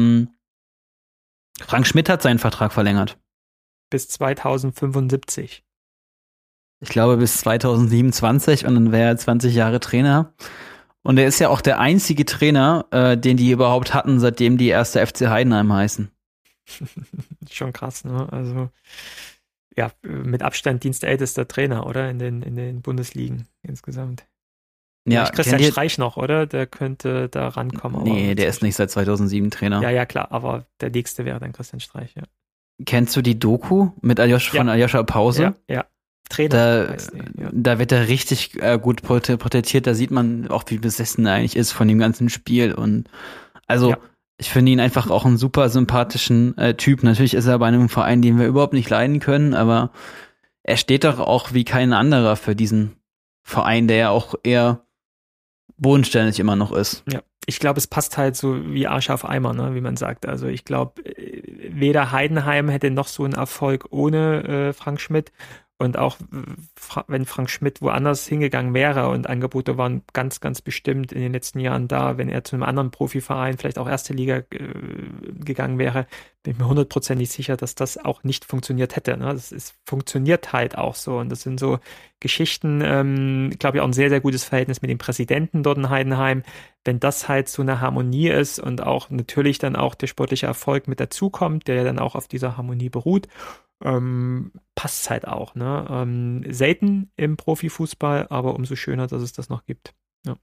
Frank Schmidt hat seinen Vertrag verlängert. Bis 2075. Ich glaube bis 2027 und dann wäre er 20 Jahre Trainer. Und er ist ja auch der einzige Trainer, den die überhaupt hatten, seitdem die erste FC Heidenheim heißen. Schon krass, ne? Also ja, mit Abstand dienstältester Trainer, oder? In den Bundesligen insgesamt. Ja, Christian Streich noch, oder? Der könnte da rankommen. Nee, der ist nicht seit 2007 Trainer. Ja, klar, aber der nächste wäre dann Christian Streich, ja. Kennst du die Doku mit von Aljoscha Pause? Ja. Trainer. Da wird er richtig gut porträtiert. Da sieht man auch, wie besessen er eigentlich ist von dem ganzen Spiel. Und also ich finde ihn einfach auch einen super sympathischen Typ. Natürlich ist er bei einem Verein, den wir überhaupt nicht leiden können, aber er steht doch auch wie kein anderer für diesen Verein, der ja auch eher bodenständig immer noch ist. Ja, ich glaube, es passt halt so wie Arsch auf Eimer, ne, wie man sagt. Also ich glaube, weder Heidenheim hätte noch so einen Erfolg ohne Frank Schmidt. Und auch wenn Frank Schmidt woanders hingegangen wäre und Angebote waren ganz, ganz bestimmt in den letzten Jahren da, wenn er zu einem anderen Profiverein, vielleicht auch erste Liga gegangen wäre, bin ich mir 100% sicher, dass das auch nicht funktioniert hätte. Ne? Es funktioniert halt auch so. Und das sind so Geschichten, glaube ich, auch ein sehr, sehr gutes Verhältnis mit dem Präsidenten dort in Heidenheim. Wenn das halt so eine Harmonie ist und auch natürlich dann auch der sportliche Erfolg mit dazukommt, der ja dann auch auf dieser Harmonie beruht, passt es halt auch. Ne? Selten im Profifußball, aber umso schöner, dass es das noch gibt. Ja.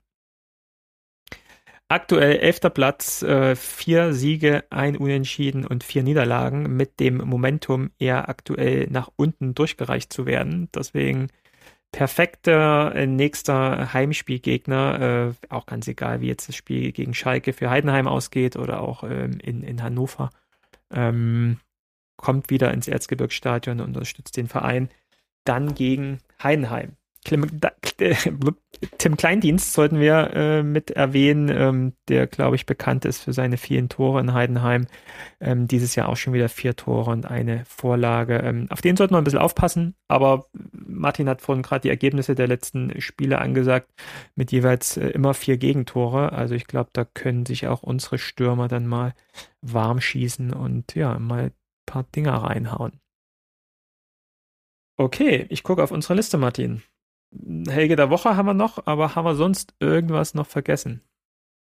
Aktuell 11. Platz, 4 Siege, 1 Unentschieden und 4 Niederlagen mit dem Momentum eher aktuell nach unten durchgereicht zu werden. Deswegen perfekter nächster Heimspielgegner, auch ganz egal, wie jetzt das Spiel gegen Schalke für Heidenheim ausgeht oder auch in Hannover. Kommt wieder ins Erzgebirgsstadion und unterstützt den Verein. Dann gegen Heidenheim. Tim Kleindienst sollten wir mit erwähnen, der, glaube ich, bekannt ist für seine vielen Tore in Heidenheim. Dieses Jahr auch schon wieder 4 Tore und eine Vorlage. Auf den sollten wir ein bisschen aufpassen, aber Martin hat vorhin gerade die Ergebnisse der letzten Spiele angesagt, mit jeweils immer 4 Gegentore. Also ich glaube, da können sich auch unsere Stürmer dann mal warm schießen und ja, mal paar Dinger reinhauen. Okay, ich gucke auf unsere Liste, Martin. Helge der Woche haben wir noch, aber haben wir sonst irgendwas noch vergessen?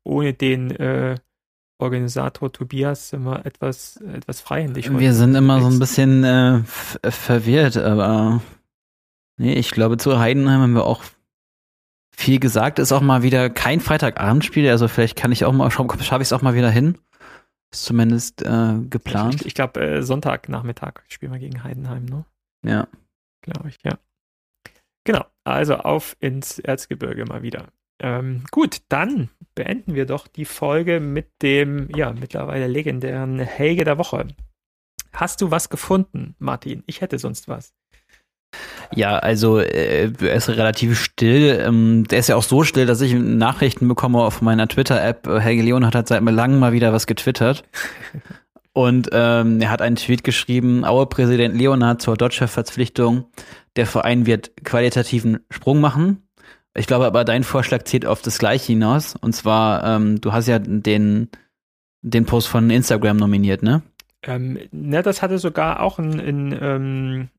ohne den Organisator Tobias sind wir etwas freihändig. Wir sind immer so ein bisschen verwirrt, aber nee, ich glaube, zu Heidenheim haben wir auch viel gesagt. Ist auch mal wieder kein Freitagabendspiel, also vielleicht kann ich auch mal, schaffe ich es auch mal wieder hin. Ist zumindest geplant. Ich glaube, Sonntagnachmittag spielen wir gegen Heidenheim, ne? Ja. Glaube ich, ja. Genau, also auf ins Erzgebirge mal wieder. Gut, dann beenden wir doch die Folge mit dem, ja, mittlerweile legendären Helge der Woche. Hast du was gefunden, Martin? Ich hätte sonst was. Ja, also er ist relativ still. Der ist ja auch so still, dass ich Nachrichten bekomme auf meiner Twitter-App. Helge Leonhardt hat seit langem mal wieder was getwittert. Und er hat einen Tweet geschrieben, Aue-Präsident Leonhardt zur Dotchev-Verpflichtung. Der Verein wird qualitativen Sprung machen. Ich glaube aber, dein Vorschlag zielt auf das Gleiche hinaus. Und zwar, du hast ja den Post von Instagram nominiert, ne? Das hatte sogar auch ein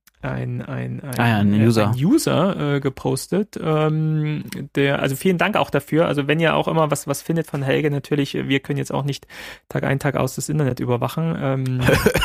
User gepostet. Also vielen Dank auch dafür. Also wenn ihr auch immer was findet von Helge, natürlich, wir können jetzt auch nicht Tag ein, Tag aus das Internet überwachen.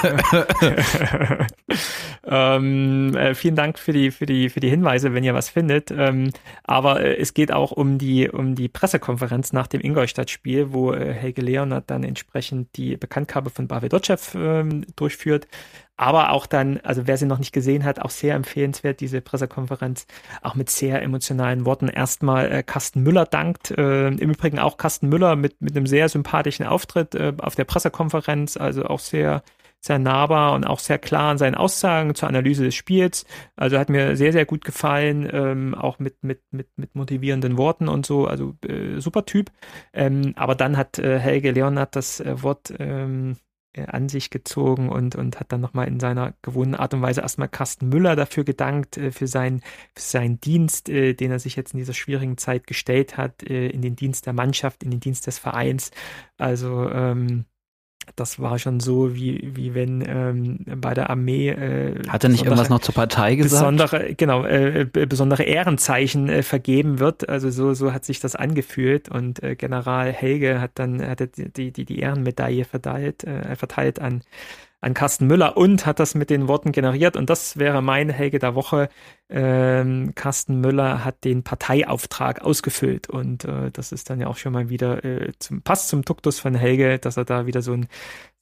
Vielen Dank für die Hinweise, wenn ihr was findet. Aber es geht auch um die Pressekonferenz nach dem Ingolstadt-Spiel, wo Helge Leonhardt dann entsprechend die Bekanntgabe von Pavel Dotschew durchführt. Aber auch dann, also wer sie noch nicht gesehen hat, auch sehr empfehlenswert, diese Pressekonferenz, auch mit sehr emotionalen Worten. Erstmal Carsten Müller dankt, im Übrigen auch Carsten Müller mit einem sehr sympathischen Auftritt auf der Pressekonferenz, also auch sehr, sehr nahbar und auch sehr klar in seinen Aussagen zur Analyse des Spiels. Also hat mir sehr, sehr gut gefallen, auch mit motivierenden Worten und so, also super Typ. Aber dann hat Helge Leonhardt das Wort an sich gezogen und hat dann nochmal in seiner gewohnten Art und Weise erstmal Carsten Müller dafür gedankt, für seinen Dienst, den er sich jetzt in dieser schwierigen Zeit gestellt hat, in den Dienst der Mannschaft, in den Dienst des Vereins. Also das war schon so, wie wenn bei der Armee hat er nicht irgendwas noch zur Partei gesagt? Besondere Ehrenzeichen vergeben wird. Also so hat sich das angefühlt und General Helge hat die Ehrenmedaille verteilt an Carsten Müller und hat das mit den Worten generiert. Und das wäre mein Helge der Woche. Carsten Müller hat den Parteiauftrag ausgefüllt. Und das ist dann ja auch schon mal wieder passt zum Duktus von Helge, dass er da wieder so ein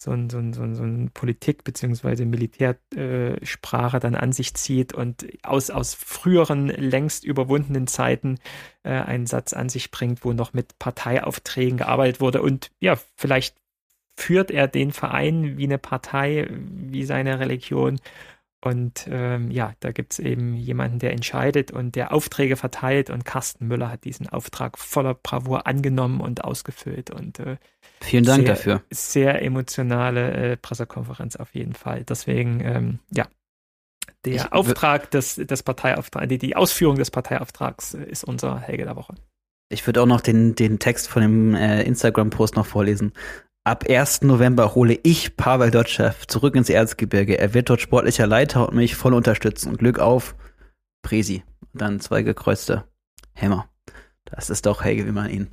Politik- bzw. Militärsprache dann an sich zieht und aus früheren, längst überwundenen Zeiten einen Satz an sich bringt, wo noch mit Parteiaufträgen gearbeitet wurde. Und ja, vielleicht führt er den Verein wie eine Partei, wie seine Religion. Und da gibt es eben jemanden, der entscheidet und der Aufträge verteilt. Und Carsten Müller hat diesen Auftrag voller Bravour angenommen und ausgefüllt. Und vielen Dank dafür. Sehr emotionale Pressekonferenz auf jeden Fall. Deswegen, der Auftrag des Parteiauftrags, die Ausführung des Parteiauftrags ist unser Helge der Woche. Ich würde auch noch den Text von dem Instagram-Post noch vorlesen. Ab 1. November hole ich Pavel Dotschew zurück ins Erzgebirge. Er wird dort sportlicher Leiter und mich voll unterstützen. Glück auf, Presi. Und dann 2 gekreuzte Hämmer. Das ist doch Helge, wie man ihn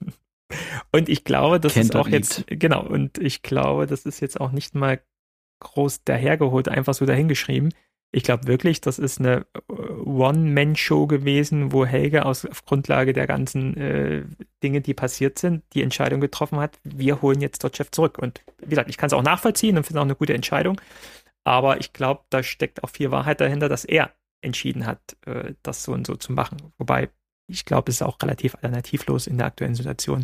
und ich glaube, das kennt ist auch und jetzt, liebt. genau, und ich glaube, das ist jetzt auch nicht mal groß dahergeholt, einfach so dahingeschrieben. Ich glaube wirklich, das ist eine One-Man-Show gewesen, wo Helge auf Grundlage der ganzen Dinge, die passiert sind, die Entscheidung getroffen hat, wir holen jetzt Dotschew zurück. Und wie gesagt, ich kann es auch nachvollziehen und finde auch eine gute Entscheidung. Aber ich glaube, da steckt auch viel Wahrheit dahinter, dass er entschieden hat, das so und so zu machen. Wobei, ich glaube, es ist auch relativ alternativlos in der aktuellen Situation,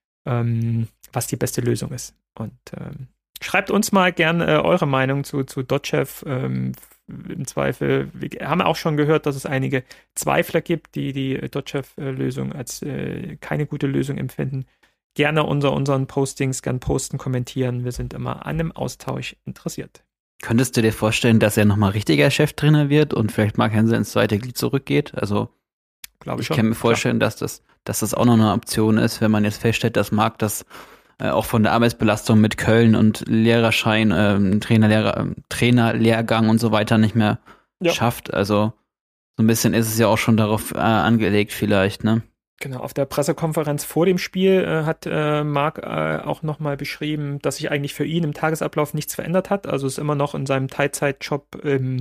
was die beste Lösung ist. Und schreibt uns mal gerne eure Meinung zu Dotschew. Im Zweifel, wir haben auch schon gehört, dass es einige Zweifler gibt, die Dotschew-Lösung als keine gute Lösung empfinden. Gerne unter unseren Postings, gern posten, kommentieren. Wir sind immer an einem Austausch interessiert. Könntest du dir vorstellen, dass er nochmal richtiger Cheftrainer wird und vielleicht Mark Hensel ins zweite Glied zurückgeht? Also ich kann mir vorstellen, dass das auch noch eine Option ist, wenn man jetzt feststellt, dass Mark das auch von der Arbeitsbelastung mit Köln und Lehrerschein, Trainerlehrgang und so weiter nicht mehr schafft. Also so ein bisschen ist es ja auch schon darauf angelegt vielleicht, ne? Genau, auf der Pressekonferenz vor dem Spiel hat Marc auch nochmal beschrieben, dass sich eigentlich für ihn im Tagesablauf nichts verändert hat. Also ist immer noch in seinem Teilzeitjob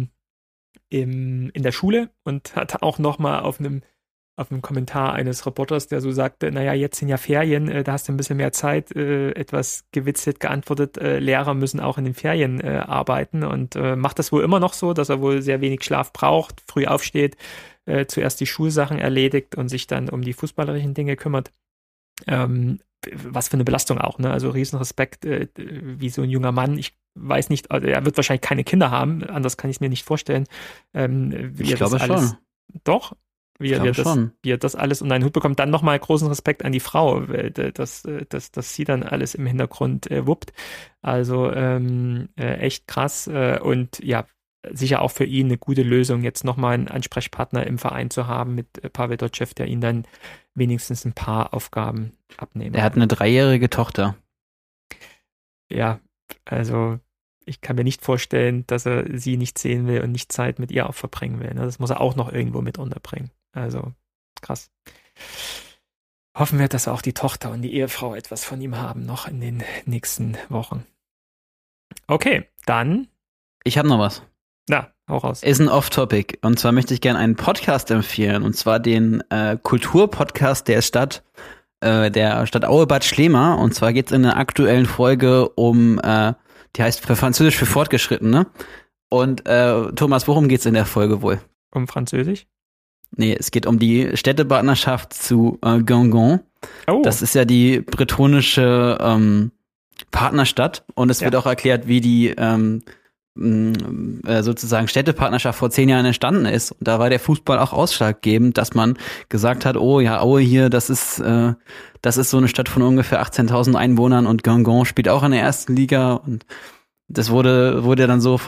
in der Schule und hat auch nochmal auf einem Kommentar eines Reporters, der so sagte, naja, jetzt sind ja Ferien, da hast du ein bisschen mehr Zeit, etwas gewitzelt geantwortet, Lehrer müssen auch in den Ferien arbeiten und macht das wohl immer noch so, dass er wohl sehr wenig Schlaf braucht, früh aufsteht, zuerst die Schulsachen erledigt und sich dann um die fußballerischen Dinge kümmert. Was für eine Belastung auch, ne? Also Riesenrespekt, wie so ein junger Mann. Ich weiß nicht, also er wird wahrscheinlich keine Kinder haben, anders kann ich es mir nicht vorstellen. Wie Ich er das glaube alles, schon. doch, Ich glaube schon. wie er das alles unter einen Hut bekommt. Dann nochmal großen Respekt an die Frau, dass sie dann alles im Hintergrund wuppt. Also echt krass und ja, sicher auch für ihn eine gute Lösung, jetzt nochmal einen Ansprechpartner im Verein zu haben mit Pavel Dotschew, der ihn dann wenigstens ein paar Aufgaben abnehmen Er hat kann. eine 3-jährige Tochter. Ja, also ich kann mir nicht vorstellen, dass er sie nicht sehen will und nicht Zeit mit ihr auch verbringen will. Ne? Das muss er auch noch irgendwo mit unterbringen. Also krass. Hoffen wir, dass auch die Tochter und die Ehefrau etwas von ihm haben, noch in den nächsten Wochen. Okay, dann, Ich habe noch was. na, hau raus. Ist ein Off-Topic. Und zwar möchte ich gerne einen Podcast empfehlen. Und zwar den Kulturpodcast der Stadt Aue-Bad Schlema. Und zwar geht es in der aktuellen Folge um, die heißt für Französisch für Fortgeschrittene. Und Thomas, worum geht's in der Folge wohl? Um Französisch? Nee, es geht um die Städtepartnerschaft zu Guingamp. Oh, Das ist ja die bretonische Partnerstadt. Und es wird auch erklärt, wie die sozusagen Städtepartnerschaft vor 10 Jahren entstanden ist. Und da war der Fußball auch ausschlaggebend, dass man gesagt hat, oh ja, Aue hier, das ist so eine Stadt von ungefähr 18.000 Einwohnern und Guingamp spielt auch in der ersten Liga. Und das wurde dann so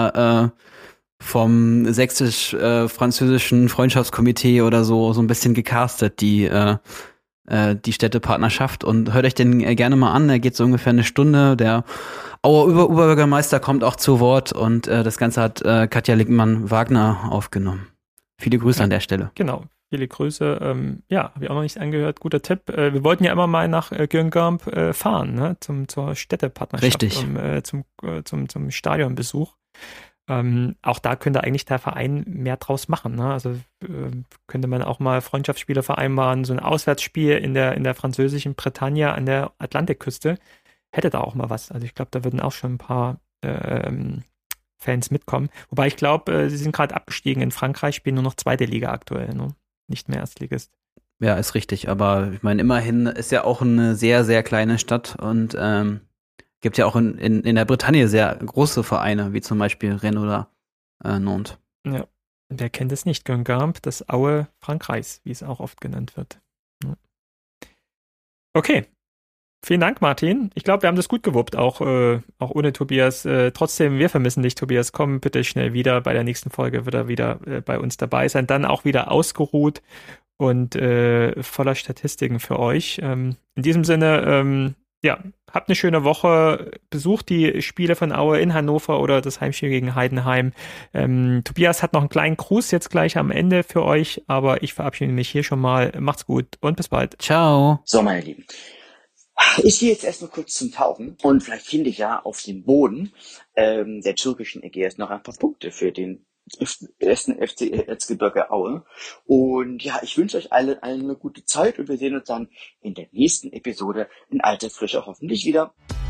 vom sächsisch-französischen Freundschaftskomitee oder so ein bisschen gecastet, die Städtepartnerschaft. Und hört euch den gerne mal an, der geht so ungefähr eine Stunde. Der Auer Oberbürgermeister kommt auch zu Wort und das Ganze hat Katja Lickmann-Wagner aufgenommen. Viele Grüße an der Stelle. genau. Viele Grüße. Ja, habe ich auch noch nicht angehört. Guter Tipp. Wir wollten ja immer mal nach Guingamp fahren, ne? Zur Städtepartnerschaft, Richtig. zum Stadionbesuch. Auch da könnte eigentlich der Verein mehr draus machen. Ne? Also könnte man auch mal Freundschaftsspiele vereinbaren, so ein Auswärtsspiel in der französischen Bretagne an der Atlantikküste. Hätte da auch mal was. Also ich glaube, da würden auch schon ein paar Fans mitkommen. Wobei ich glaube, sie sind gerade abgestiegen in Frankreich, spielen nur noch zweite Liga aktuell, ne? Nicht mehr Erstligist. Ja, ist richtig. Aber ich meine, immerhin ist ja auch eine sehr, sehr kleine Stadt und gibt ja auch in der Bretagne sehr große Vereine, wie zum Beispiel Rennes oder Nantes. Ja, wer kennt es nicht? Guingamp, das Aue Frankreichs, wie es auch oft genannt wird. Ja. Okay, vielen Dank, Martin. Ich glaube, wir haben das gut gewuppt, auch ohne Tobias. Trotzdem, wir vermissen dich, Tobias. Komm bitte schnell wieder. Bei der nächsten Folge wird er wieder bei uns dabei sein. Dann auch wieder ausgeruht und voller Statistiken für euch. In diesem Sinne, ja, habt eine schöne Woche. Besucht die Spiele von Aue in Hannover oder das Heimspiel gegen Heidenheim. Tobias hat noch einen kleinen Gruß jetzt gleich am Ende für euch, aber ich verabschiede mich hier schon mal. Macht's gut und bis bald. Ciao. So, meine Lieben. Ich gehe jetzt erstmal kurz zum Tauchen und vielleicht finde ich ja auf dem Boden der türkischen Ägäis noch ein paar Punkte für den ersten FC Erzgebirge Aue. Und ja, ich wünsche euch allen eine gute Zeit und wir sehen uns dann in der nächsten Episode in alter Frische hoffentlich wieder.